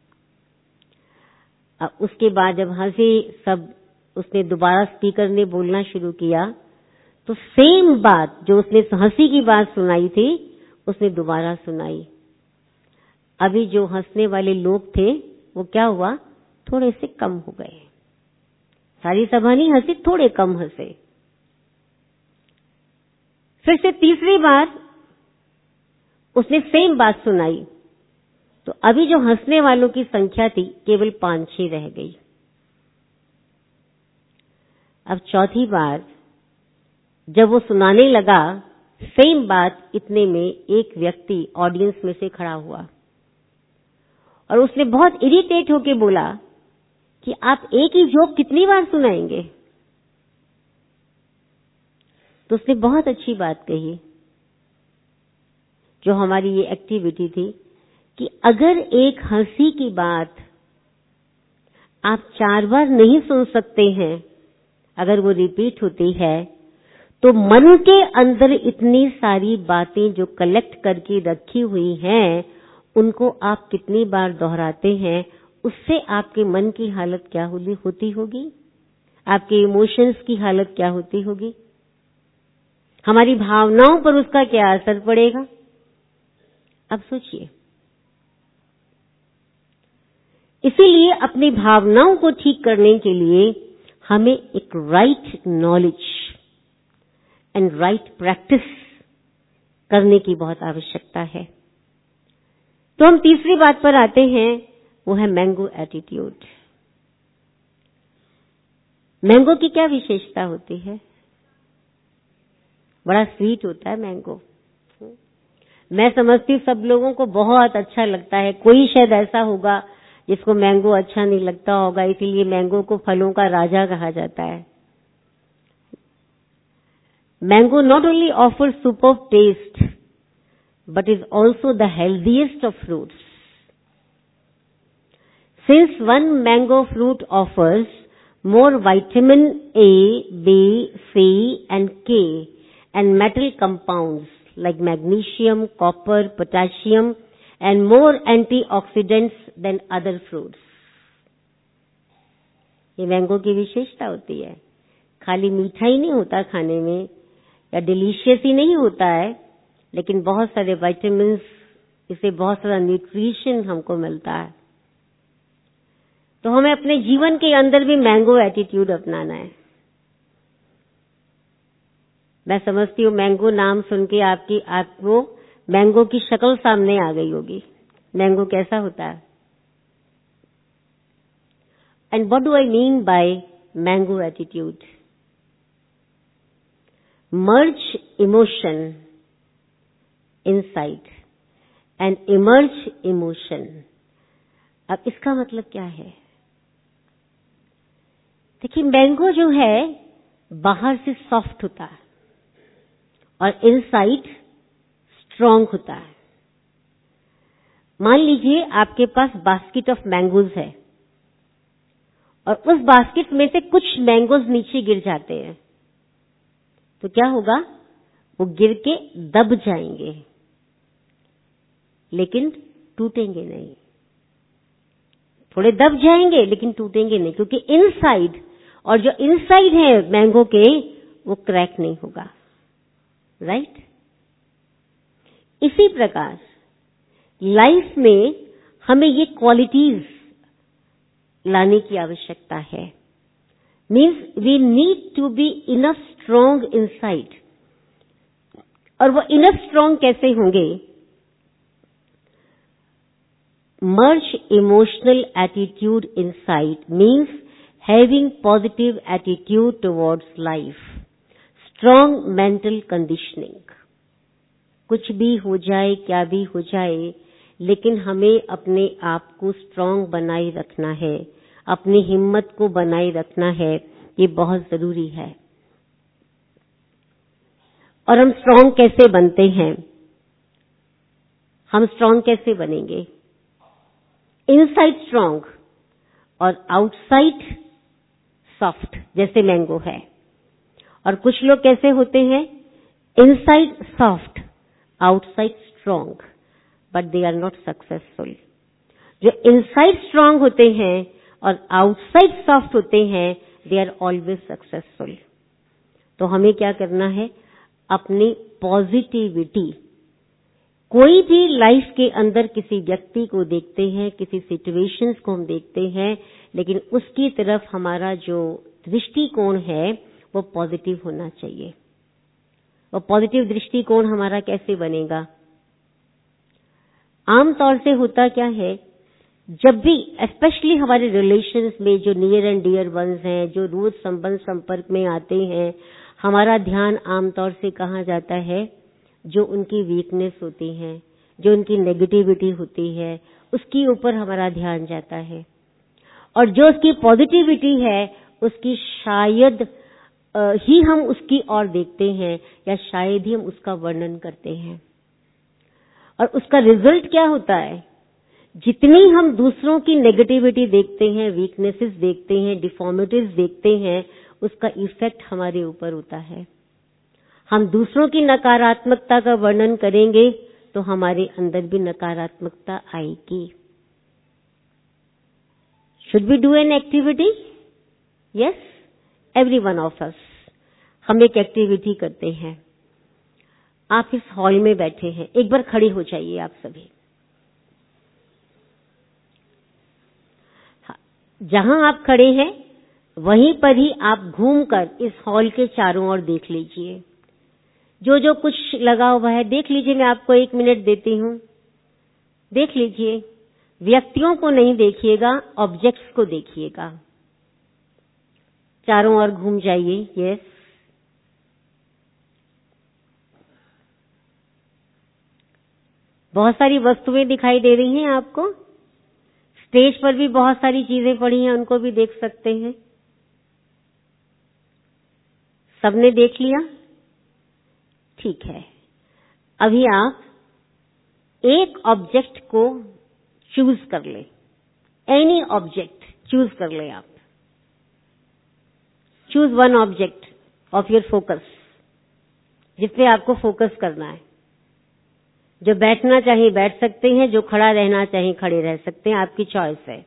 उसके बाद जब हंसी सब, उसने दोबारा, स्पीकर ने बोलना शुरू किया तो सेम बात जो उसने हंसी की बात सुनाई थी उसने दोबारा सुनाई। अभी जो हंसने वाले लोग थे वो क्या हुआ, थोड़े से कम हो गए। सारी सभा नहीं हंसी, थोड़े कम हंसे। फिर से तीसरी बार उसने सेम बात सुनाई, तो अभी जो हंसने वालों की संख्या थी केवल 5-6 रह गई। अब चौथी बार जब वो सुनाने लगा सेम बात, इतने में एक व्यक्ति ऑडियंस में से खड़ा हुआ और उसने बहुत इरिटेट होकर बोला कि आप एक ही जोक कितनी बार सुनाएंगे। तो उसने बहुत अच्छी बात कही, जो हमारी ये एक्टिविटी थी, कि अगर एक हंसी की बात आप 4 बार नहीं सुन सकते हैं, अगर वो रिपीट होती है, तो मन के अंदर इतनी सारी बातें जो कलेक्ट करके रखी हुई हैं, उनको आप कितनी बार दोहराते हैं, उससे आपके मन की हालत क्या होती होगी, आपके इमोशंस की हालत क्या होती होगी, हमारी भावनाओं पर उसका क्या असर पड़ेगा। अब सोचिए। इसीलिए अपनी भावनाओं को ठीक करने के लिए हमें एक right knowledge and right practice करने की बहुत आवश्यकता है। तो हम तीसरी बात पर आते हैं, वो है मैंगो एटीट्यूड। मैंगो की क्या विशेषता होती है? बड़ा स्वीट होता है मैंगो। मैं समझती हूँ सब लोगों को बहुत अच्छा लगता है। कोई शायद ऐसा होगा जिसको मैंगो अच्छा नहीं लगता होगा, इसीलिए मैंगो को फलों का राजा कहा जाता है। Mango not only offers superb taste, but is also the healthiest of fruits. Since one mango fruit offers more vitamin A, B, C and K and metal compounds like magnesium, copper, potassium and more antioxidants than other fruits. ये mango की विशेषता होती है। खाली मीठा ही नहीं होता खाने में या डिलीशियस ही नहीं होता है, लेकिन बहुत सारे विटामिन्स, इससे बहुत सारा न्यूट्रिशन हमको मिलता है। तो हमें अपने जीवन के अंदर भी मैंगो एटीट्यूड अपनाना है। मैं समझती हूँ मैंगो नाम सुन के आपको मैंगो की शक्ल सामने आ गई होगी। मैंगो कैसा होता है? And what do I mean by mango attitude? merge emotion inside and emerge emotion. अब इसका मतलब क्या है? देखिए, मैंगो जो है बाहर से सॉफ्ट होता है और इनसाइड स्ट्रांग होता है। मान लीजिए आपके पास बास्केट ऑफ मैंगोज है और उस बास्केट में से कुछ मैंगोज नीचे गिर जाते हैं, तो क्या होगा? वो गिर के दब जाएंगे, लेकिन टूटेंगे नहीं। थोड़े दब जाएंगे लेकिन टूटेंगे नहीं, क्योंकि इनसाइड, और जो इनसाइड है मैंगो के, वो क्रैक नहीं होगा। राइट? इसी प्रकार लाइफ में हमें ये क्वालिटीज लाने की आवश्यकता है। Means we need to be enough strong inside. और वो इनफ स्ट्रांग कैसे होंगे? Merge emotional attitude inside means having positive attitude towards life, strong mental conditioning. कुछ भी हो जाए, क्या भी हो जाए, लेकिन हमें अपने आप को स्ट्रांग बनाए रखना है, अपनी हिम्मत को बनाए रखना है। ये बहुत जरूरी है। और हम स्ट्रांग कैसे बनते हैं? हम स्ट्रांग कैसे बनेंगे? इनसाइड स्ट्रांग और आउटसाइड सॉफ्ट, जैसे मैंगो है। और कुछ लोग कैसे होते हैं? Inside soft, outside strong, but they are not successful. जो इनसाइड स्ट्रांग होते हैं और आउटसाइड सॉफ्ट होते हैं, दे आर ऑलवेज सक्सेसफुल। तो हमें क्या करना है? अपनी पॉजिटिविटी, कोई भी लाइफ के अंदर किसी व्यक्ति को देखते हैं, किसी सिचुएशंस को हम देखते हैं, लेकिन उसकी तरफ हमारा जो दृष्टिकोण है वो पॉजिटिव होना चाहिए। वो पॉजिटिव दृष्टिकोण हमारा कैसे बनेगा? आमतौर से होता क्या है, जब भी स्पेशली हमारे रिलेशंस में जो नियर एंड डियर वंस हैं, जो रोज संबंध संपर्क में आते हैं, हमारा ध्यान आमतौर से कहाँ जाता है? जो उनकी वीकनेस होती है, जो उनकी नेगेटिविटी होती है, उसके ऊपर हमारा ध्यान जाता है। और जो उसकी पॉजिटिविटी है, उसकी शायद ही हम उसकी ओर देखते हैं, या शायद ही हम उसका वर्णन करते हैं। और उसका रिजल्ट क्या होता है? जितनी हम दूसरों की नेगेटिविटी देखते हैं, वीकनेसेस देखते हैं, डिफॉर्मिटीज देखते हैं, उसका इफेक्ट हमारे ऊपर होता है। हम दूसरों की नकारात्मकता का वर्णन करेंगे तो हमारे अंदर भी नकारात्मकता आएगी। Should we do an activity? Yes, every one of us. हम एक एक्टिविटी करते हैं। आप इस हॉल में बैठे हैं, एक बार खड़े हो जाइए आप सभी। जहां आप खड़े हैं वहीं पर ही आप घूमकर इस हॉल के चारों ओर देख लीजिए। जो जो कुछ लगा हुआ है देख लीजिए। मैं आपको 1 मिनट देती हूं, देख लीजिए। व्यक्तियों को नहीं देखिएगा, ऑब्जेक्ट्स को देखिएगा। चारों ओर घूम जाइए। यस, बहुत सारी वस्तुएं दिखाई दे रही हैं आपको। स्टेज पर भी बहुत सारी चीजें पड़ी हैं, उनको भी देख सकते हैं। सबने देख लिया? ठीक है। अभी आप एक ऑब्जेक्ट को चूज कर ले। एनी ऑब्जेक्ट चूज कर ले आप। Choose one object of your focus, जिसपे आपको फोकस करना है। जो बैठना चाहिए बैठ सकते हैं, जो खड़ा रहना चाहिए खड़े रह सकते हैं, आपकी चॉइस है।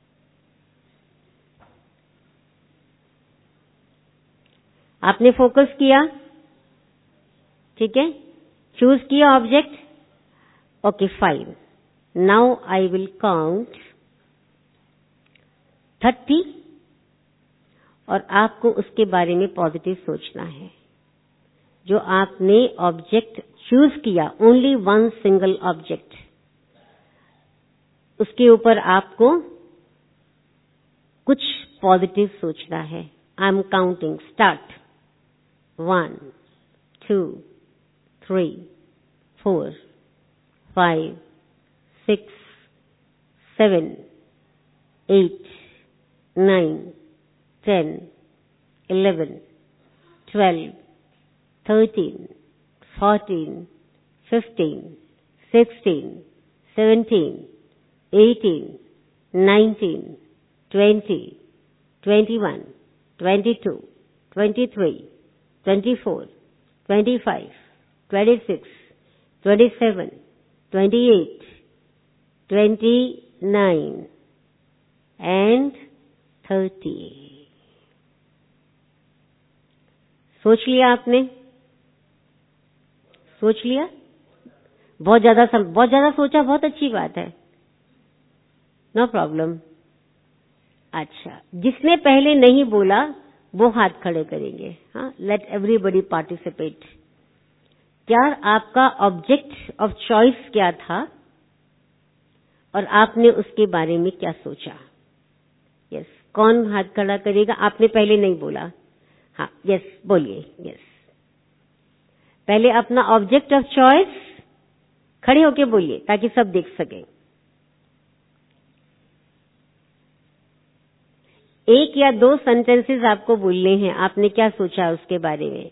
आपने फोकस किया, ठीक है, चूज किया object. Okay, fine. Now I will count 30 और आपको उसके बारे में पॉजिटिव सोचना है। जो आपने ऑब्जेक्ट चूज किया, ओनली वन सिंगल ऑब्जेक्ट, उसके ऊपर आपको कुछ पॉजिटिव सोचना है। I am counting, start. 1 2 3 4 5 6 7 8 9 10 11 12 13 14 15 16 17 18 19 20 21 22 23 24 25 26 27 28 29 and 30। सोच लिया आपने? सोच लिया? बहुत ज्यादा सोचा, बहुत अच्छी बात है, नो प्रॉब्लम। अच्छा, जिसने पहले नहीं बोला वो हाथ खड़े करेंगे। हाँ, लेट एवरीबॉडी पार्टिसिपेट। क्या आपका ऑब्जेक्ट ऑफ चॉइस क्या था और आपने उसके बारे में क्या सोचा? यस, कौन हाथ खड़ा करेगा? आपने पहले नहीं बोला। हाँ, यस, बोलिए। यस, पहले अपना ऑब्जेक्ट ऑफ चॉइस खड़े होके बोलिए ताकि सब देख सकें। एक या दो सेंटेंसेस आपको बोलने हैं। आपने क्या सोचा उसके बारे में?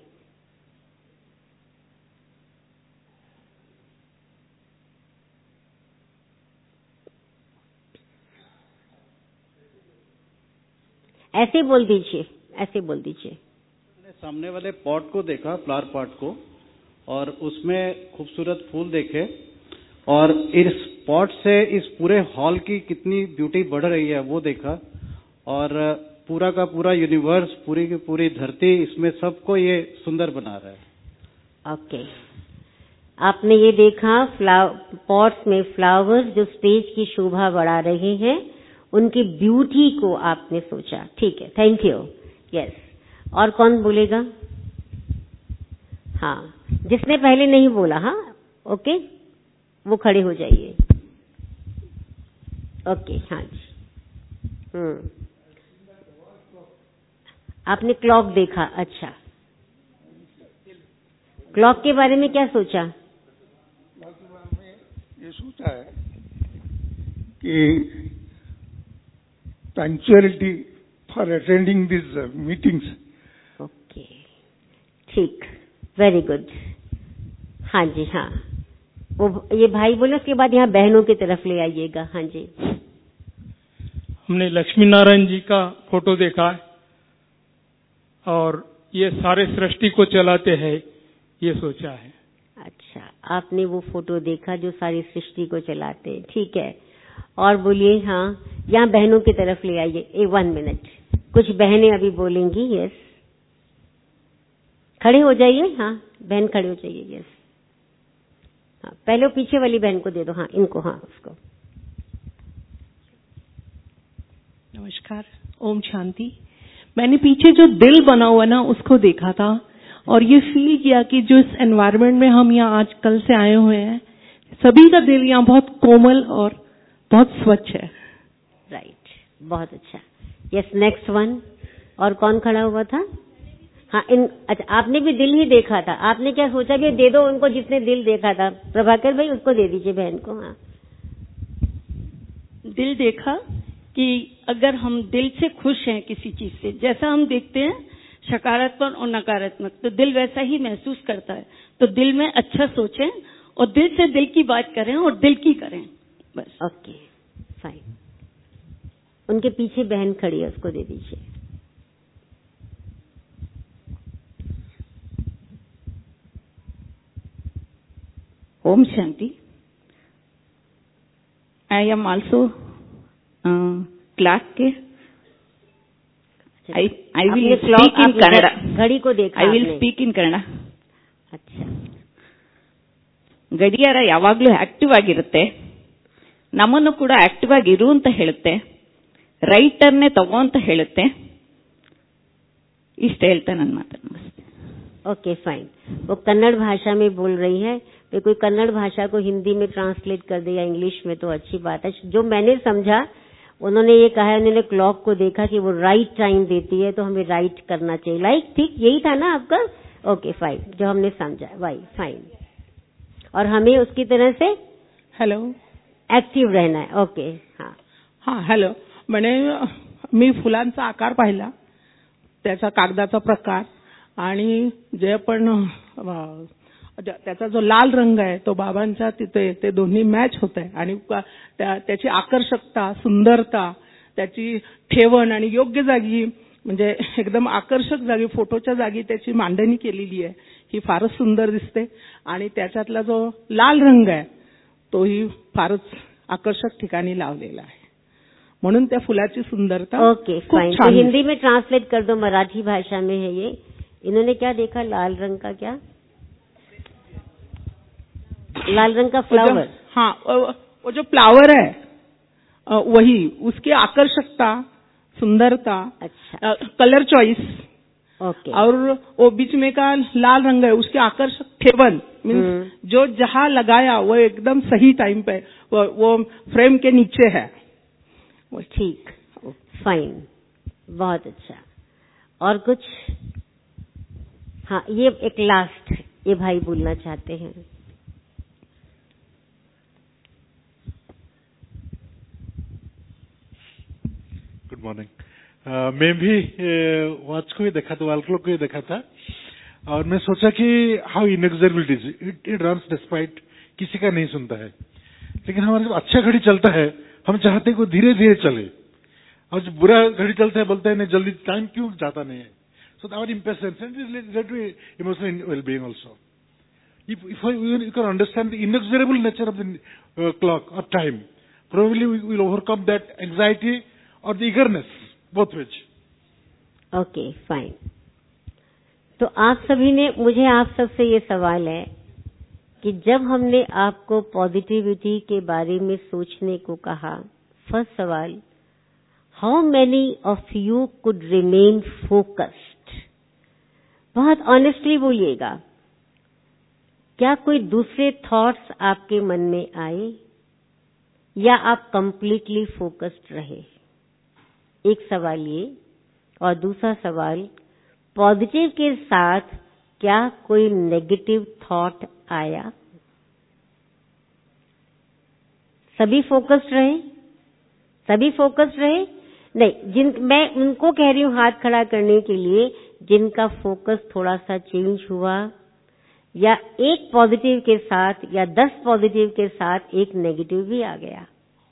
ऐसे बोल दीजिए, ऐसे बोल दीजिए। सामने वाले पॉट को देखा, फ्लावर पॉट को, और उसमें खूबसूरत फूल देखे, और इस पॉट से इस पूरे हॉल की कितनी ब्यूटी बढ़ रही है वो देखा, और पूरा का पूरा यूनिवर्स, पूरी की पूरी धरती, इसमें सबको ये सुंदर बना रहा है। ओके, आपने ये देखा पॉट्स में फ्लावर्स जो स्टेज की शोभा बढ़ा रहे हैं, उनकी ब्यूटी को आपने सोचा। ठीक है, थैंक यू। यस, और कौन बोलेगा? हाँ, जिसने पहले नहीं बोला, हाँ ओके, वो खड़े हो जाइए। ओके, हाँ जी। आपने क्लॉक देखा, अच्छा, क्लॉक के बारे में क्या सोचा? क्लॉक के बारे में ये सोचा है कि punctuality for attending this meetings. Okay, ठीक, वेरी गुड। हाँ जी, हाँ, वो ये भाई बोले, उसके बाद यहाँ बहनों की तरफ ले आइएगा। हाँ जी। हमने लक्ष्मी नारायण जी का फोटो देखा है और ये सारे सृष्टि को चलाते हैं, ये सोचा है। अच्छा, आपने वो फोटो देखा जो सारी सृष्टि को चलाते हैं, ठीक है। और बोलिए, हाँ, यहाँ बहनों की तरफ ले आइए। 1 मिनट, कुछ बहनें अभी बोलेंगी। यस, खड़े हो जाइए। हाँ, बहन खड़े हो जाइए। यस, हाँ, पहले पीछे वाली बहन को दे दो। हाँ, इनको, हाँ, उसको। नमस्कार, ओम शांति। मैंने पीछे जो दिल बना हुआ ना उसको देखा था और ये फील किया कि जो इस एनवायरनमेंट में हम यहाँ आज कल से आए हुए हैं, सभी का दिल यहाँ बहुत कोमल और बहुत स्वच्छ है। राइट, बहुत अच्छा। Yes, next one. और कौन खड़ा हुआ था? हाँ, अच्छा, आपने भी दिल ही देखा था। आपने क्या सोचा कि दे दो उनको जिसने दिल देखा था? प्रभाकर भाई, उसको दे दीजिए बहन को। हाँ, दिल देखा कि अगर हम दिल से खुश हैं किसी चीज से, जैसा हम देखते हैं सकारात्मक और नकारात्मक, तो दिल वैसा ही महसूस करता है। तो दिल में अच्छा सोचें और दिल से दिल की बात करें और दिल की करें, बस। Okay, fine. उनके पीछे बहन खड़ी है, उसको दे दीजिए। ओम शांति। आई एम ऑल्सो क्लार्क के। I will speak in Kannada. घड़ी को देखा? I will speak in Kannada. अच्छा, ಗಡಿಯಾರ ಯಾವಾಗ್ಲೂ ಆಕ್ಟಿವ್ ಆಗಿರುತ್ತೆ, ನಮ್ಮನ್ನು ಕೂಡ ಆಕ್ಟಿವ್ ಆಗಿರು ಅಂತ ಹೇಳುತ್ತೆ, ರೈಟ್ ಟರ್ನ್ ತಗೋ ಅಂತ ಹೇಳುತ್ತೆ. ಇಷ್ಟ ಹೇಳ್ತಾ ನನ್ನ ಮಾತನ್ನು ಮುಗಿಸ್ತೀನಿ. Okay, fine. वो कन्नड़ भाषा में बोल रही है, तो कोई कन्नड़ भाषा को हिंदी में ट्रांसलेट कर दे या इंग्लिश में तो अच्छी बात है। जो मैंने समझा, उन्होंने ये कहा, उन्होंने क्लॉक को देखा कि वो राइट टाइम देती है, तो हमें राइट करना चाहिए। लाइक, ठीक, यही था ना आपका? ओके, फाइन, जो हमने समझा, वाई, फाइन। और हमें उसकी तरह से हॅलो एक्टिव रहना है। ओके, हाँ, हाँ, हॅलो. मी फुलांचा आकार पाहिला, त्याचा कागदाचा प्रकार आणि जे पण त्याचा जो लाल रंग आहे तो बाबांच्या तिथे ते दोन्ही मॅच होत आहे आणि त्याची आकर्षकता, सुंदरता, त्याची ठेवण आणि योग्य जागी, म्हणजे एकदम आकर्षक जागी, फोटोच्या जागी त्याची मांडणी केलेली आहे, ही फारच सुंदर दिसते. आणि त्याच्यातला जो लाल रंग आहे तोही फारच आकर्षक ठिकाणी लावलेला आहे, म्हणून त्या फुलाची सुंदरता ओके, फाइन। तो हिंदी में ट्रांसलेट कर दो, मराठी भाषा में है ये। इन्होंने क्या देखा? लाल रंग का क्या? लाल रंग का फ्लावर। हाँ, वो जो फ्लावर है वही, उसकी आकर्षकता, सुंदरता, अच्छा, कलर चॉइस, ओके, और वो बीच में का लाल रंग है, उसकी आकर्षक ठेवन, मीन्स जो जहां लगाया वो एकदम सही टाइम पे, वो फ्रेम के नीचे है। ठीक, फाइन, बहुत अच्छा। और कुछ? हाँ, ये एक लास्ट, ये भाई बोलना चाहते हैं। Good morning. मैं भी वॉच को ही देखा था, वाल क्लॉक को ही देखा था, और मैं सोचा कि how inexorable it runs despite, किसी का नहीं सुनता है। लेकिन हमारा जब अच्छा घड़ी चलता है, हम चाहते हैं कि धीरे धीरे चले, और जब बुरा घड़ी चलता है बोलते हैं नहीं जल्दी, टाइम क्यों जाता नहीं है। So our impatience and related to emotional wellbeing also. If you can understand the inexorable nature of the clock or time, probably we will overcome that anxiety or the eagerness, both ways. Okay, fine. तो आप सभी ने, मुझे आप सबसे ये सवाल है कि जब हमने आपको पॉजिटिविटी के बारे में सोचने को कहा, फर्स्ट सवाल, how many of you could remain focused? बहुत ऑनेस्टली बोलिएगा। क्या कोई दूसरे थॉट्स आपके मन में आए या आप कंप्लीटली फोकस्ड रहे? एक सवाल ये, और दूसरा सवाल, पॉजिटिव के साथ क्या कोई नेगेटिव थॉट आया? सभी फोकस्ड रहे? सभी फोकस्ड रहे? नहीं, मैं उनको कह रही हूं हाथ खड़ा करने के लिए जिनका फोकस थोड़ा सा चेंज हुआ, या एक पॉजिटिव के साथ या 10 पॉजिटिव के साथ एक नेगेटिव भी आ गया।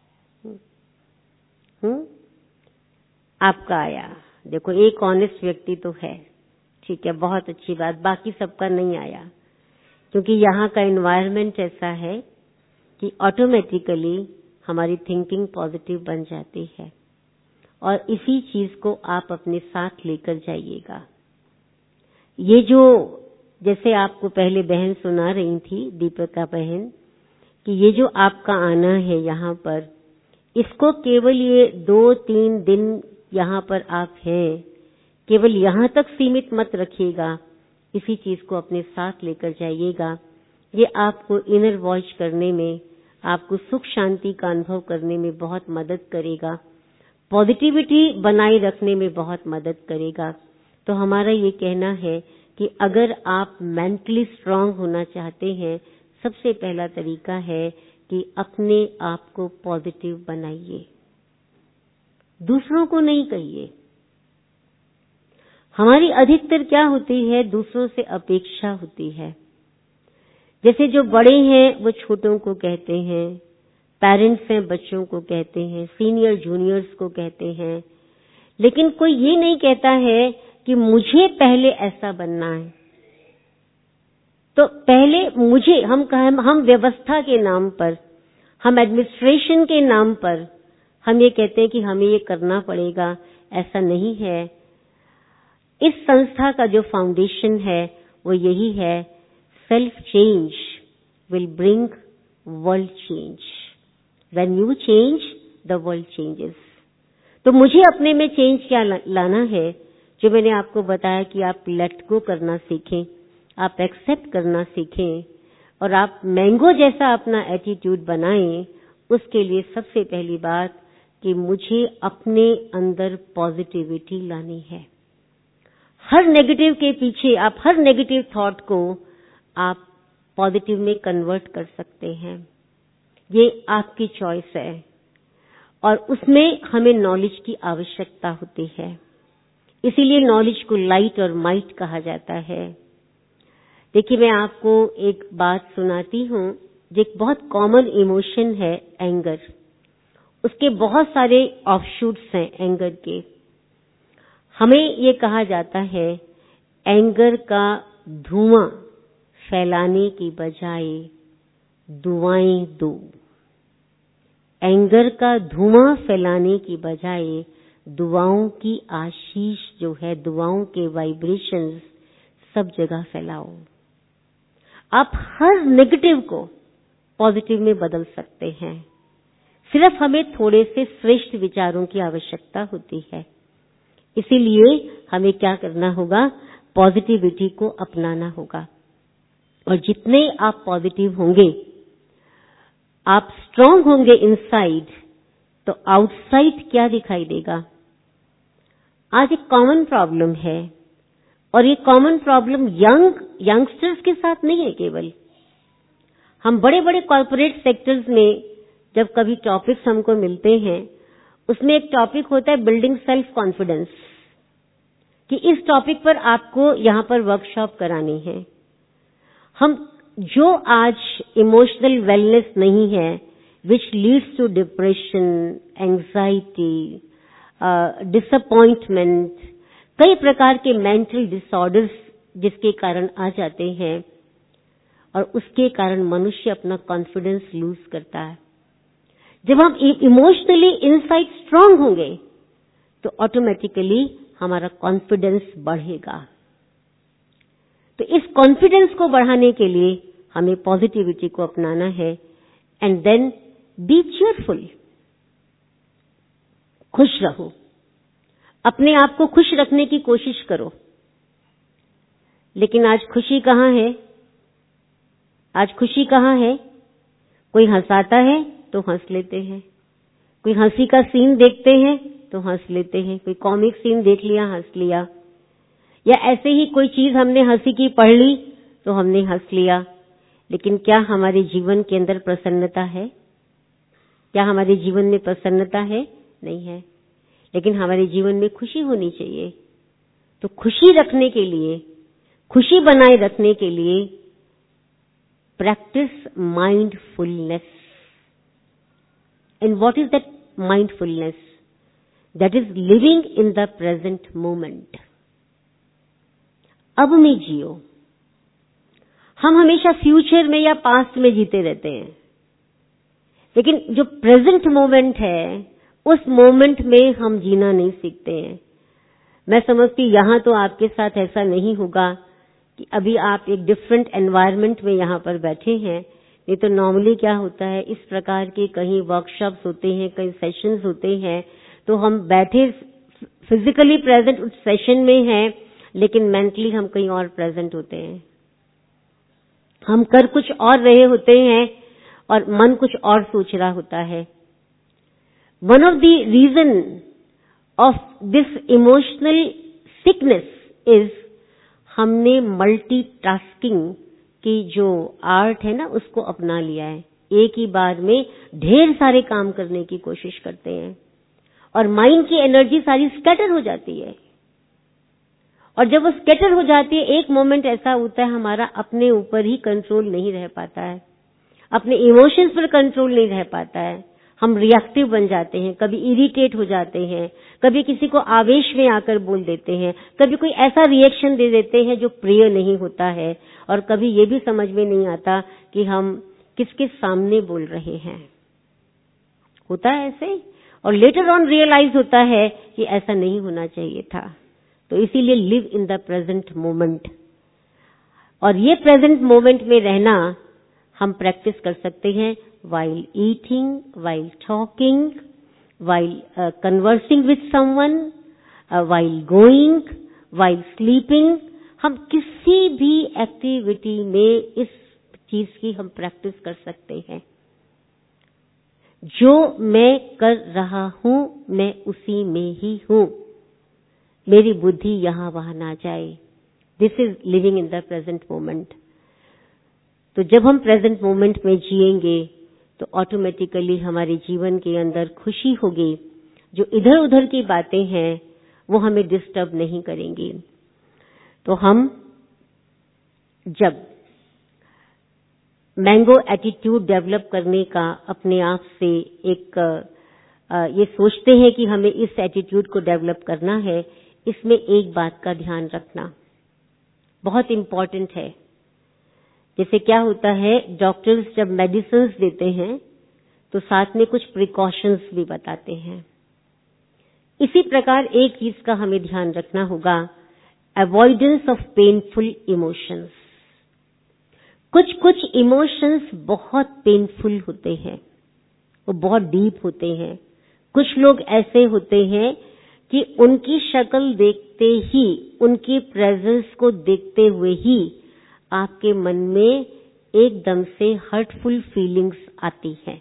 आपका आया। देखो, एक ऑनेस्ट व्यक्ति तो है, ठीक है, बहुत अच्छी बात। बाकी सबका नहीं आया, क्योंकि यहाँ का एनवायरनमेंट ऐसा है कि ऑटोमेटिकली हमारी थिंकिंग पॉजिटिव बन जाती है, और इसी चीज को आप अपने साथ लेकर जाइएगा। ये जो, जैसे आपको पहले बहन सुना रही थी, दीपिका बहन, कि ये जो आपका आना है यहाँ पर, इसको केवल ये 2-3 दिन यहाँ पर आप हैं, केवल यहाँ तक सीमित मत रखिएगा, इसी चीज को अपने साथ लेकर जाइएगा। ये आपको इनर वॉच करने में, आपको सुख शांति का अनुभव करने में बहुत मदद करेगा, पॉजिटिविटी बनाए रखने में बहुत मदद करेगा। तो हमारा ये कहना है कि अगर आप मेंटली स्ट्रांग होना चाहते हैं, सबसे पहला तरीका है कि अपने आप को पॉजिटिव बनाइए, दूसरों को नहीं कहिए। हमारी अधिकतर क्या होती है, दूसरों से अपेक्षा होती है। जैसे जो बड़े हैं वो छोटों को कहते हैं, पेरेंट्स हैं बच्चों को कहते हैं, सीनियर जूनियर्स को कहते हैं, लेकिन कोई ये नहीं कहता है कि मुझे पहले ऐसा बनना है। तो पहले मुझे, हम व्यवस्था के नाम पर, हम एडमिनिस्ट्रेशन के नाम पर हम ये कहते हैं कि हमें ये करना पड़ेगा। ऐसा नहीं है। इस संस्था का जो फाउंडेशन है वो यही है, self change will bring world change. When you change the world changes. तो मुझे अपने में चेंज क्या लाना है, जो मैंने आपको बताया कि आप लेट गो करना सीखें, आप एक्सेप्ट करना सीखें, और आप मैंगो जैसा अपना एटीट्यूड बनाएं। उसके लिए सबसे पहली बात कि मुझे अपने अंदर पॉजिटिविटी लानी है। हर नेगेटिव के पीछे आप हर नेगेटिव थॉट को आप पॉजिटिव में कन्वर्ट कर सकते हैं। ये आपकी चॉइस है, और उसमें हमें नॉलेज की आवश्यकता होती है। इसीलिए नॉलेज को लाइट और माइट कहा जाता है। देखिए, मैं आपको एक बात सुनाती हूँ, जो एक बहुत कॉमन इमोशन है, एंगर। उसके बहुत सारे ऑफशूट्स हैं एंगर के। हमें ये कहा जाता है, एंगर का धुआं फैलाने की बजाय दुआएं दो। एंगर का धुआं फैलाने की बजाय दुआओं की आशीष जो है, दुआओं के वाइब्रेशंस सब जगह फैलाओ। आप हर नेगेटिव को पॉजिटिव में बदल सकते हैं। सिर्फ हमें थोड़े से श्रेष्ठ विचारों की आवश्यकता होती है। इसीलिए हमें क्या करना होगा, पॉजिटिविटी को अपनाना होगा। और जितने आप पॉजिटिव होंगे, आप स्ट्रांग होंगे इनसाइड, तो आउटसाइड क्या दिखाई देगा। आज एक कॉमन प्रॉब्लम है, और ये कॉमन प्रॉब्लम यंगस्टर्स के साथ नहीं है केवल। हम बड़े बड़े कॉर्पोरेट सेक्टर्स में जब कभी टॉपिक्स हमको मिलते हैं, उसमें एक टॉपिक होता है बिल्डिंग सेल्फ कॉन्फिडेंस, कि इस टॉपिक पर आपको यहाँ पर वर्कशॉप करानी है। हम जो आज इमोशनल वेलनेस नहीं है, which leads to depression, anxiety, disappointment, कई प्रकार के मेंटल डिसऑर्डर्स जिसके कारण आ जाते हैं, और उसके कारण मनुष्य अपना कॉन्फिडेंस लूज करता है। जब हम इमोशनली इनसाइड स्ट्रांग होंगे, तो ऑटोमेटिकली हमारा कॉन्फिडेंस बढ़ेगा। तो इस कॉन्फिडेंस को बढ़ाने के लिए हमें पॉजिटिविटी को अपनाना है। एंड देन बी चीयरफुल, खुश रहो, अपने आप को खुश रखने की कोशिश करो। लेकिन आज खुशी कहाँ है? आज खुशी कहाँ है? कोई हंसाता है तो हंस लेते हैं, कोई हंसी का सीन देखते हैं तो हंस लेते हैं, कोई कॉमिक सीन देख लिया हंस लिया, या ऐसे ही कोई चीज हमने हंसी की पढ़ ली तो हमने हंस लिया। लेकिन क्या हमारे जीवन के अंदर प्रसन्नता है? क्या हमारे जीवन में प्रसन्नता है? नहीं है। लेकिन हमारे जीवन में खुशी होनी चाहिए। तो खुशी रखने के लिए, खुशी बनाए रखने के लिए practice mindfulness. And what is that mindfulness? That is living in the present moment. अब में जियो। हम हमेशा फ्यूचर में या पास्ट में जीते रहते हैं, लेकिन जो प्रेजेंट मोमेंट है उस मोमेंट में हम जीना नहीं सीखते हैं। मैं समझती यहां तो आपके साथ ऐसा नहीं होगा कि अभी आप एक डिफरेंट एनवायरनमेंट में यहां पर बैठे हैं। नहीं तो नॉर्मली क्या होता है, इस प्रकार के कहीं वर्कशॉप्स होते हैं, कहीं सेशंस होते हैं, तो हम बैठे फिजिकली प्रेजेंट उस सेशन में हैं, लेकिन मेंटली हम कहीं और प्रेजेंट होते हैं। हम कर कुछ और रहे होते हैं और मन कुछ और सोच रहा होता है। One of the reason of this emotional sickness is हमने मल्टीटास्किंग की जो आर्ट है ना उसको अपना लिया है। एक ही बार में ढेर सारे काम करने की कोशिश करते हैं और माइंड की एनर्जी सारी स्कैटर हो जाती है। और जब वो स्कैटर हो जाती है, एक मोमेंट ऐसा होता है हमारा अपने ऊपर ही कंट्रोल नहीं रह पाता है, अपने इमोशंस पर कंट्रोल नहीं रह पाता है। हम रिएक्टिव बन जाते हैं, कभी इरिटेट हो जाते हैं, कभी किसी को आवेश में आकर बोल देते हैं, कभी कोई ऐसा रिएक्शन दे देते हैं जो प्रिय नहीं होता है, और कभी ये भी समझ में नहीं आता कि हम किसके सामने बोल रहे हैं। होता है ऐसे, और लेटर ऑन रियलाइज होता है कि ऐसा नहीं होना चाहिए था। तो इसीलिए live in the present moment, और ये प्रेजेंट मोमेंट में रहना हम प्रैक्टिस कर सकते हैं while eating, while talking, while conversing with someone, while going, while sleeping। हम किसी भी एक्टिविटी में इस चीज की हम प्रैक्टिस कर सकते हैं। जो मैं कर रहा हूं मैं उसी में ही हूं, मेरी बुद्धि यहां वहां ना जाए। This is living in the present moment. तो जब हम प्रेजेंट मोमेंट में जिएंगे तो ऑटोमेटिकली हमारे जीवन के अंदर खुशी होगी। जो इधर उधर की बातें हैं वो हमें डिस्टर्ब नहीं करेंगी। तो हम जब मैंगो एटीट्यूड डेवलप करने का अपने आप से एक ये सोचते हैं कि हमें इस एटीट्यूड को डेवलप करना है, इसमें एक बात का ध्यान रखना बहुत इंपॉर्टेंट है। जैसे क्या होता है, डॉक्टर्स जब मेडिसिन्स देते हैं तो साथ में कुछ प्रिकॉशंस भी बताते हैं। इसी प्रकार एक चीज का हमें ध्यान रखना होगा, अवॉइडेंस ऑफ पेनफुल इमोशंस। कुछ कुछ इमोशंस बहुत पेनफुल होते हैं, वो बहुत डीप होते हैं। कुछ लोग ऐसे होते हैं कि उनकी शक्ल देखते ही, उनकी प्रेजेंस को देखते हुए ही आपके मन में एकदम से हर्टफुल फीलिंग्स आती हैं।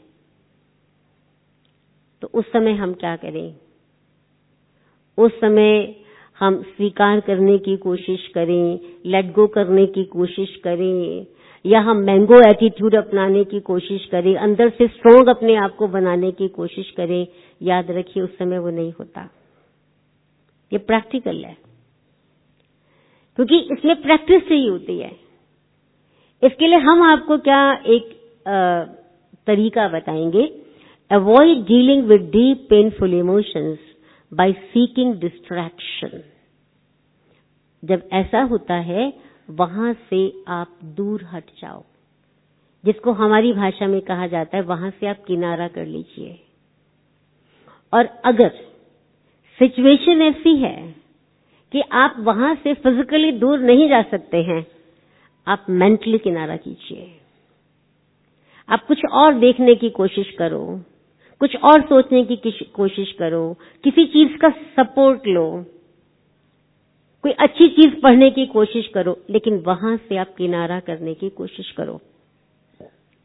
तो उस समय हम क्या करें? उस समय हम स्वीकार करने की कोशिश करें, लेट गो करने की कोशिश करें, या हम मैंगो एटीट्यूड अपनाने की कोशिश करें, अंदर से स्ट्रॉन्ग अपने आप को बनाने की कोशिश करें। याद रखिए उस समय वो नहीं होता। ये प्रैक्टिकल है, क्योंकि इसमें प्रैक्टिस चाहिए होती है। इसके लिए हम आपको क्या एक तरीका बताएंगे, avoid dealing with deep painful emotions by seeking distraction. जब ऐसा होता है वहां से आप दूर हट जाओ, जिसको हमारी भाषा में कहा जाता है वहां से आप किनारा कर लीजिए। और अगर सिचुएशन ऐसी है कि आप वहां से फिजिकली दूर नहीं जा सकते हैं, आप मेंटली किनारा कीजिए। आप कुछ और देखने की कोशिश करो, कुछ और सोचने की कोशिश करो, किसी चीज का सपोर्ट लो, कोई अच्छी चीज पढ़ने की कोशिश करो, लेकिन वहां से आप किनारा करने की कोशिश करो।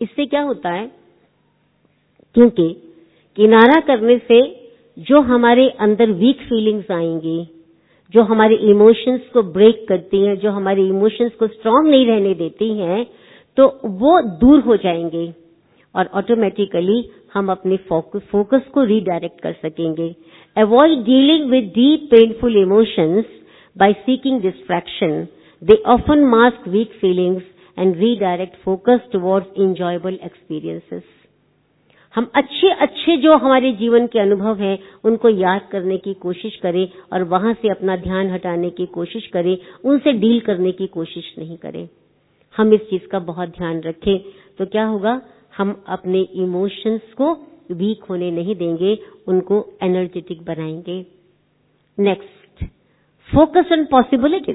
इससे क्या होता है, क्योंकि किनारा करने से जो हमारे अंदर वीक फीलिंग्स आएंगी, जो हमारे इमोशंस को ब्रेक करती हैं, जो हमारे इमोशंस को स्ट्रांग नहीं रहने देती हैं, तो वो दूर हो जाएंगे और ऑटोमेटिकली हम अपने फोकस को रीडायरेक्ट कर सकेंगे. Avoid dealing with deep painful emotions by seeking distraction. They often mask weak feelings and redirect focus towards enjoyable experiences. हम अच्छे जो हमारे जीवन के अनुभव हैं उनको याद करने की कोशिश करें और वहां से अपना ध्यान हटाने की कोशिश करें, उनसे डील करने की कोशिश नहीं करें. हम इस चीज का बहुत ध्यान रखें तो क्या होगा, हम अपने इमोशंस को वीक होने नहीं देंगे, उनको एनर्जेटिक बनाएंगे. Next, focus on possibilities.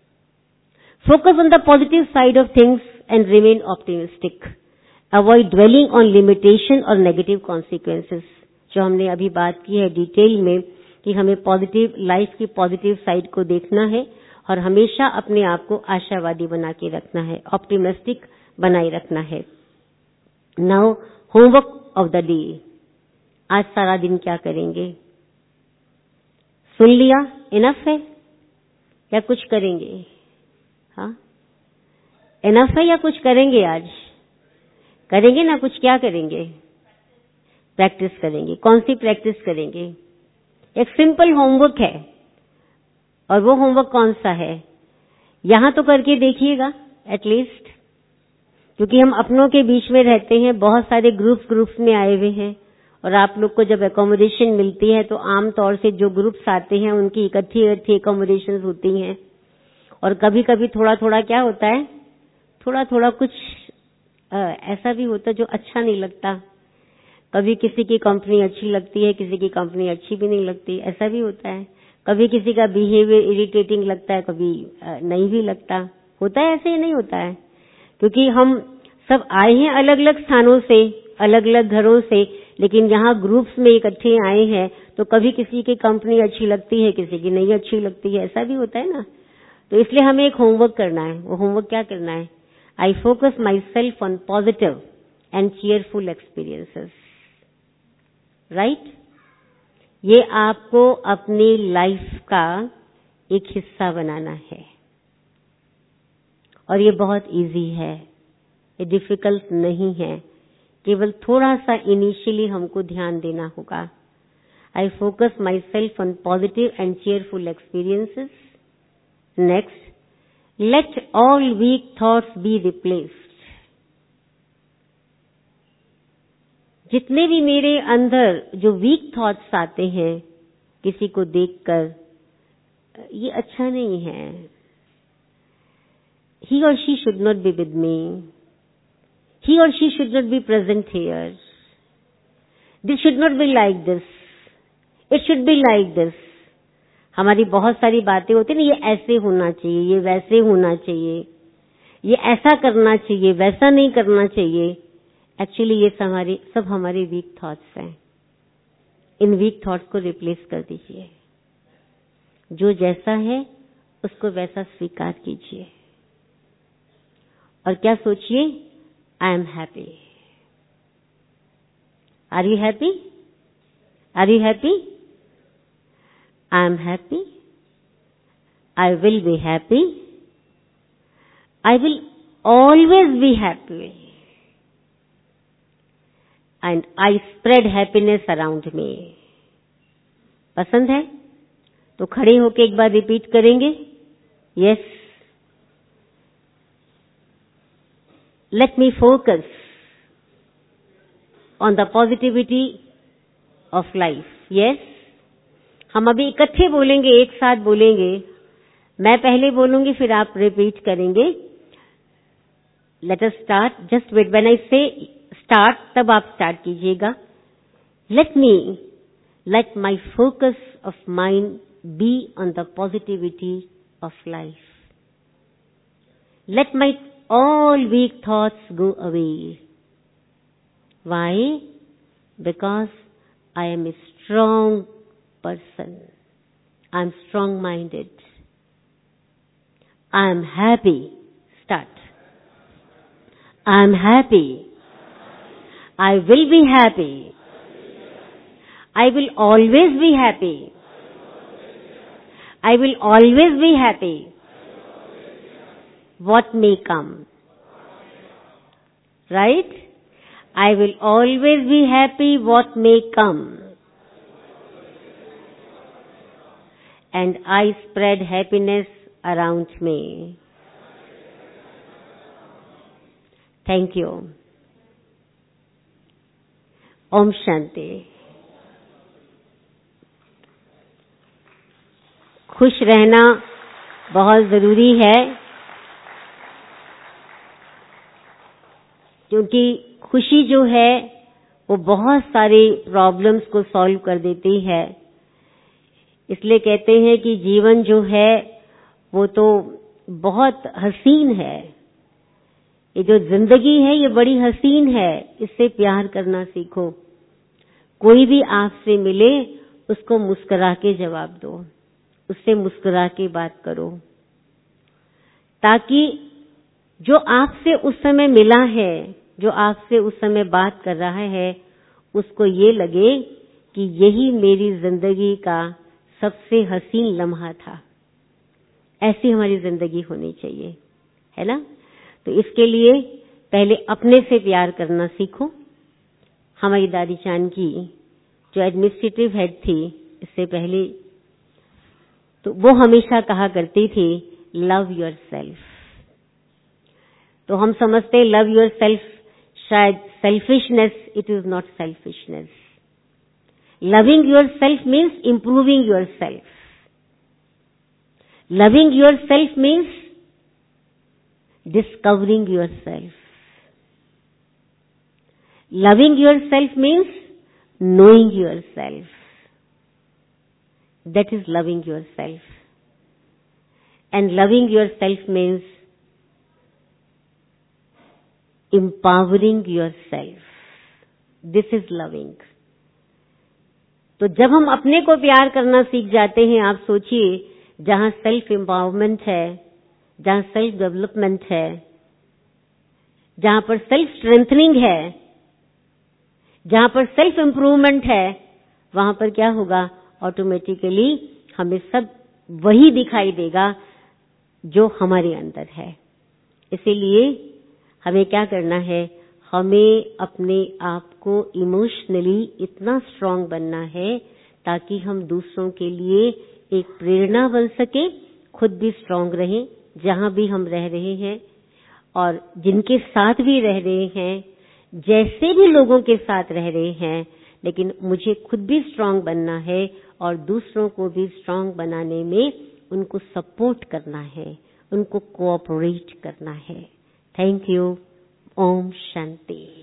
Focus on the positive side of things and remain optimistic. Avoid dwelling on limitation और नेगेटिव कॉन्सिक्वेंसेस. जो हमने अभी बात की है डिटेल में कि हमें पॉजिटिव लाइफ की पॉजिटिव साइड को देखना है और हमेशा अपने आप को आशावादी बना के रखना है, ऑप्टिमिस्टिक बनाए रखना है. Now homework of the day. आज सारा दिन क्या करेंगे? सुन लिया, इनफ है या कुछ करेंगे? हाँ, इनफ है या कुछ करेंगे? आज करेंगे ना कुछ? क्या करेंगे? प्रैक्टिस करेंगे. कौन सी प्रैक्टिस करेंगे? एक सिंपल होमवर्क है और वो होमवर्क कौन सा है? यहां तो करके देखिएगा एटलीस्ट, क्योंकि हम अपनों के बीच में रहते हैं, बहुत सारे ग्रुप्स में आए हुए हैं और आप लोग को जब एकोमोडेशन मिलती है तो आम तौर से जो ग्रुप्स आते हैं उनकी इकट्ठी एकोमोडेशन होती हैं और कभी कभी थोड़ा थोड़ा क्या होता है, थोड़ा थोड़ा कुछ ऐसा भी होता है जो अच्छा नहीं लगता. कभी किसी की कंपनी अच्छी लगती है, किसी की कंपनी अच्छी भी नहीं लगती, ऐसा भी होता है. कभी किसी का बिहेवियर इरिटेटिंग लगता है, कभी नहीं भी लगता. होता है ऐसे ही नहीं होता है, क्योंकि हम सब आए हैं अलग अलग स्थानों से, अलग अलग घरों से, लेकिन यहाँ ग्रुप्स में इकट्ठे आए हैं तो कभी किसी की कंपनी अच्छी लगती है, किसी की नहीं अच्छी लगती है, ऐसा भी होता है ना. तो इसलिए हमें एक होमवर्क करना है. वो होमवर्क क्या करना है? I focus myself on positive and cheerful experiences. Right? ये आपको अपनी लाइफ का एक हिस्सा बनाना है और ये बहुत इजी है, ये डिफिकल्ट नहीं है. केवल थोड़ा सा इनिशियली हमको ध्यान देना होगा. I focus myself on positive and cheerful experiences. Next, let all weak thoughts be replaced. जितने भी मेरे अंदर जो वीक थॉट्स आते हैं किसी को देखकर, ये अच्छा नहीं है, he or she should not be with me, he or she should not be present here, this should not be like this, it should be like this. हमारी बहुत सारी बातें होती है ना, ये ऐसे होना चाहिए, ये वैसे होना चाहिए, ये ऐसा करना चाहिए, वैसा नहीं करना चाहिए. एक्चुअली ये सब हमारे वीक थॉट्स हैं. इन वीक थॉट्स को रिप्लेस कर दीजिए. जो जैसा है उसको वैसा स्वीकार कीजिए और क्या सोचिए? I am happy. Are you happy? Are you happy? I am happy. I will be happy. I will always be happy. And I spread happiness around me. पसंद है तो खड़े होके एक बार रिपीट करेंगे. Yes. Let me focus on the positivity of life. Yes. हम अभी इकट्ठे बोलेंगे, एक साथ बोलेंगे. मैं पहले बोलूंगी फिर आप रिपीट करेंगे. Let us start. Just wait, when I say start तब आप स्टार्ट कीजिएगा. Let my focus of mind be on the positivity of life. Let my all weak thoughts go away. Why? Because I am a strong person. I'm strong-minded. I'm happy. Start. I'm happy. I will be happy. I will always be happy. I will always be happy. What may come. Right? I will always be happy what may come. And I spread happiness around me. Thank you. Om Shanti. खुश रहना बहुत जरूरी है, क्योंकि खुशी जो है वो बहुत सारी प्रॉब्लम्स को सॉल्व कर देती है। इसलिए कहते हैं कि जीवन जो है वो तो बहुत हसीन है। ये जो जिंदगी है ये बड़ी हसीन है, इससे प्यार करना सीखो। कोई भी आपसे मिले उसको मुस्कुरा के जवाब दो, उससे मुस्कुरा के बात करो, ताकि जो आपसे उस समय मिला है, जो आपसे उस समय बात कर रहा है, उसको ये लगे कि यही मेरी जिंदगी का सबसे हसीन लम्हा था। ऐसी हमारी जिंदगी होनी चाहिए, है ना? तो इसके लिए पहले अपने से प्यार करना सीखो। हमारी दादी चांद की जो एडमिनिस्ट्रेटिव हेड थी, इससे पहले तो वो हमेशा कहा करती थी लव योर सेल्फ। तो हम समझते लव योर सेल्फ शायद selfishness, it is not selfishness. Loving yourself means improving yourself. Loving yourself means discovering yourself. Loving yourself means knowing yourself. That is loving yourself. And loving yourself means empowering yourself. This is loving. तो जब हम अपने को प्यार करना सीख जाते हैं, आप सोचिए जहां सेल्फ एम्पावरमेंट है, जहां सेल्फ डेवलपमेंट है, जहां पर सेल्फ स्ट्रेंथनिंग है, जहां पर सेल्फ इंप्रूवमेंट है, वहां पर क्या होगा? ऑटोमेटिकली हमें सब वही दिखाई देगा जो हमारे अंदर है। इसीलिए हमें क्या करना है? हमें अपने आप को इमोशनली इतना स्ट्रांग बनना है ताकि हम दूसरों के लिए एक प्रेरणा बन सके, खुद भी स्ट्रांग रहें जहां भी हम रह रहे हैं, और जिनके साथ भी रह रहे हैं, जैसे भी लोगों के साथ रह रहे हैं, लेकिन मुझे खुद भी स्ट्रांग बनना है और दूसरों को भी स्ट्रांग बनाने में उनको सपोर्ट करना है, उनको कोऑपरेट करना है। Thank you. ओम शांति।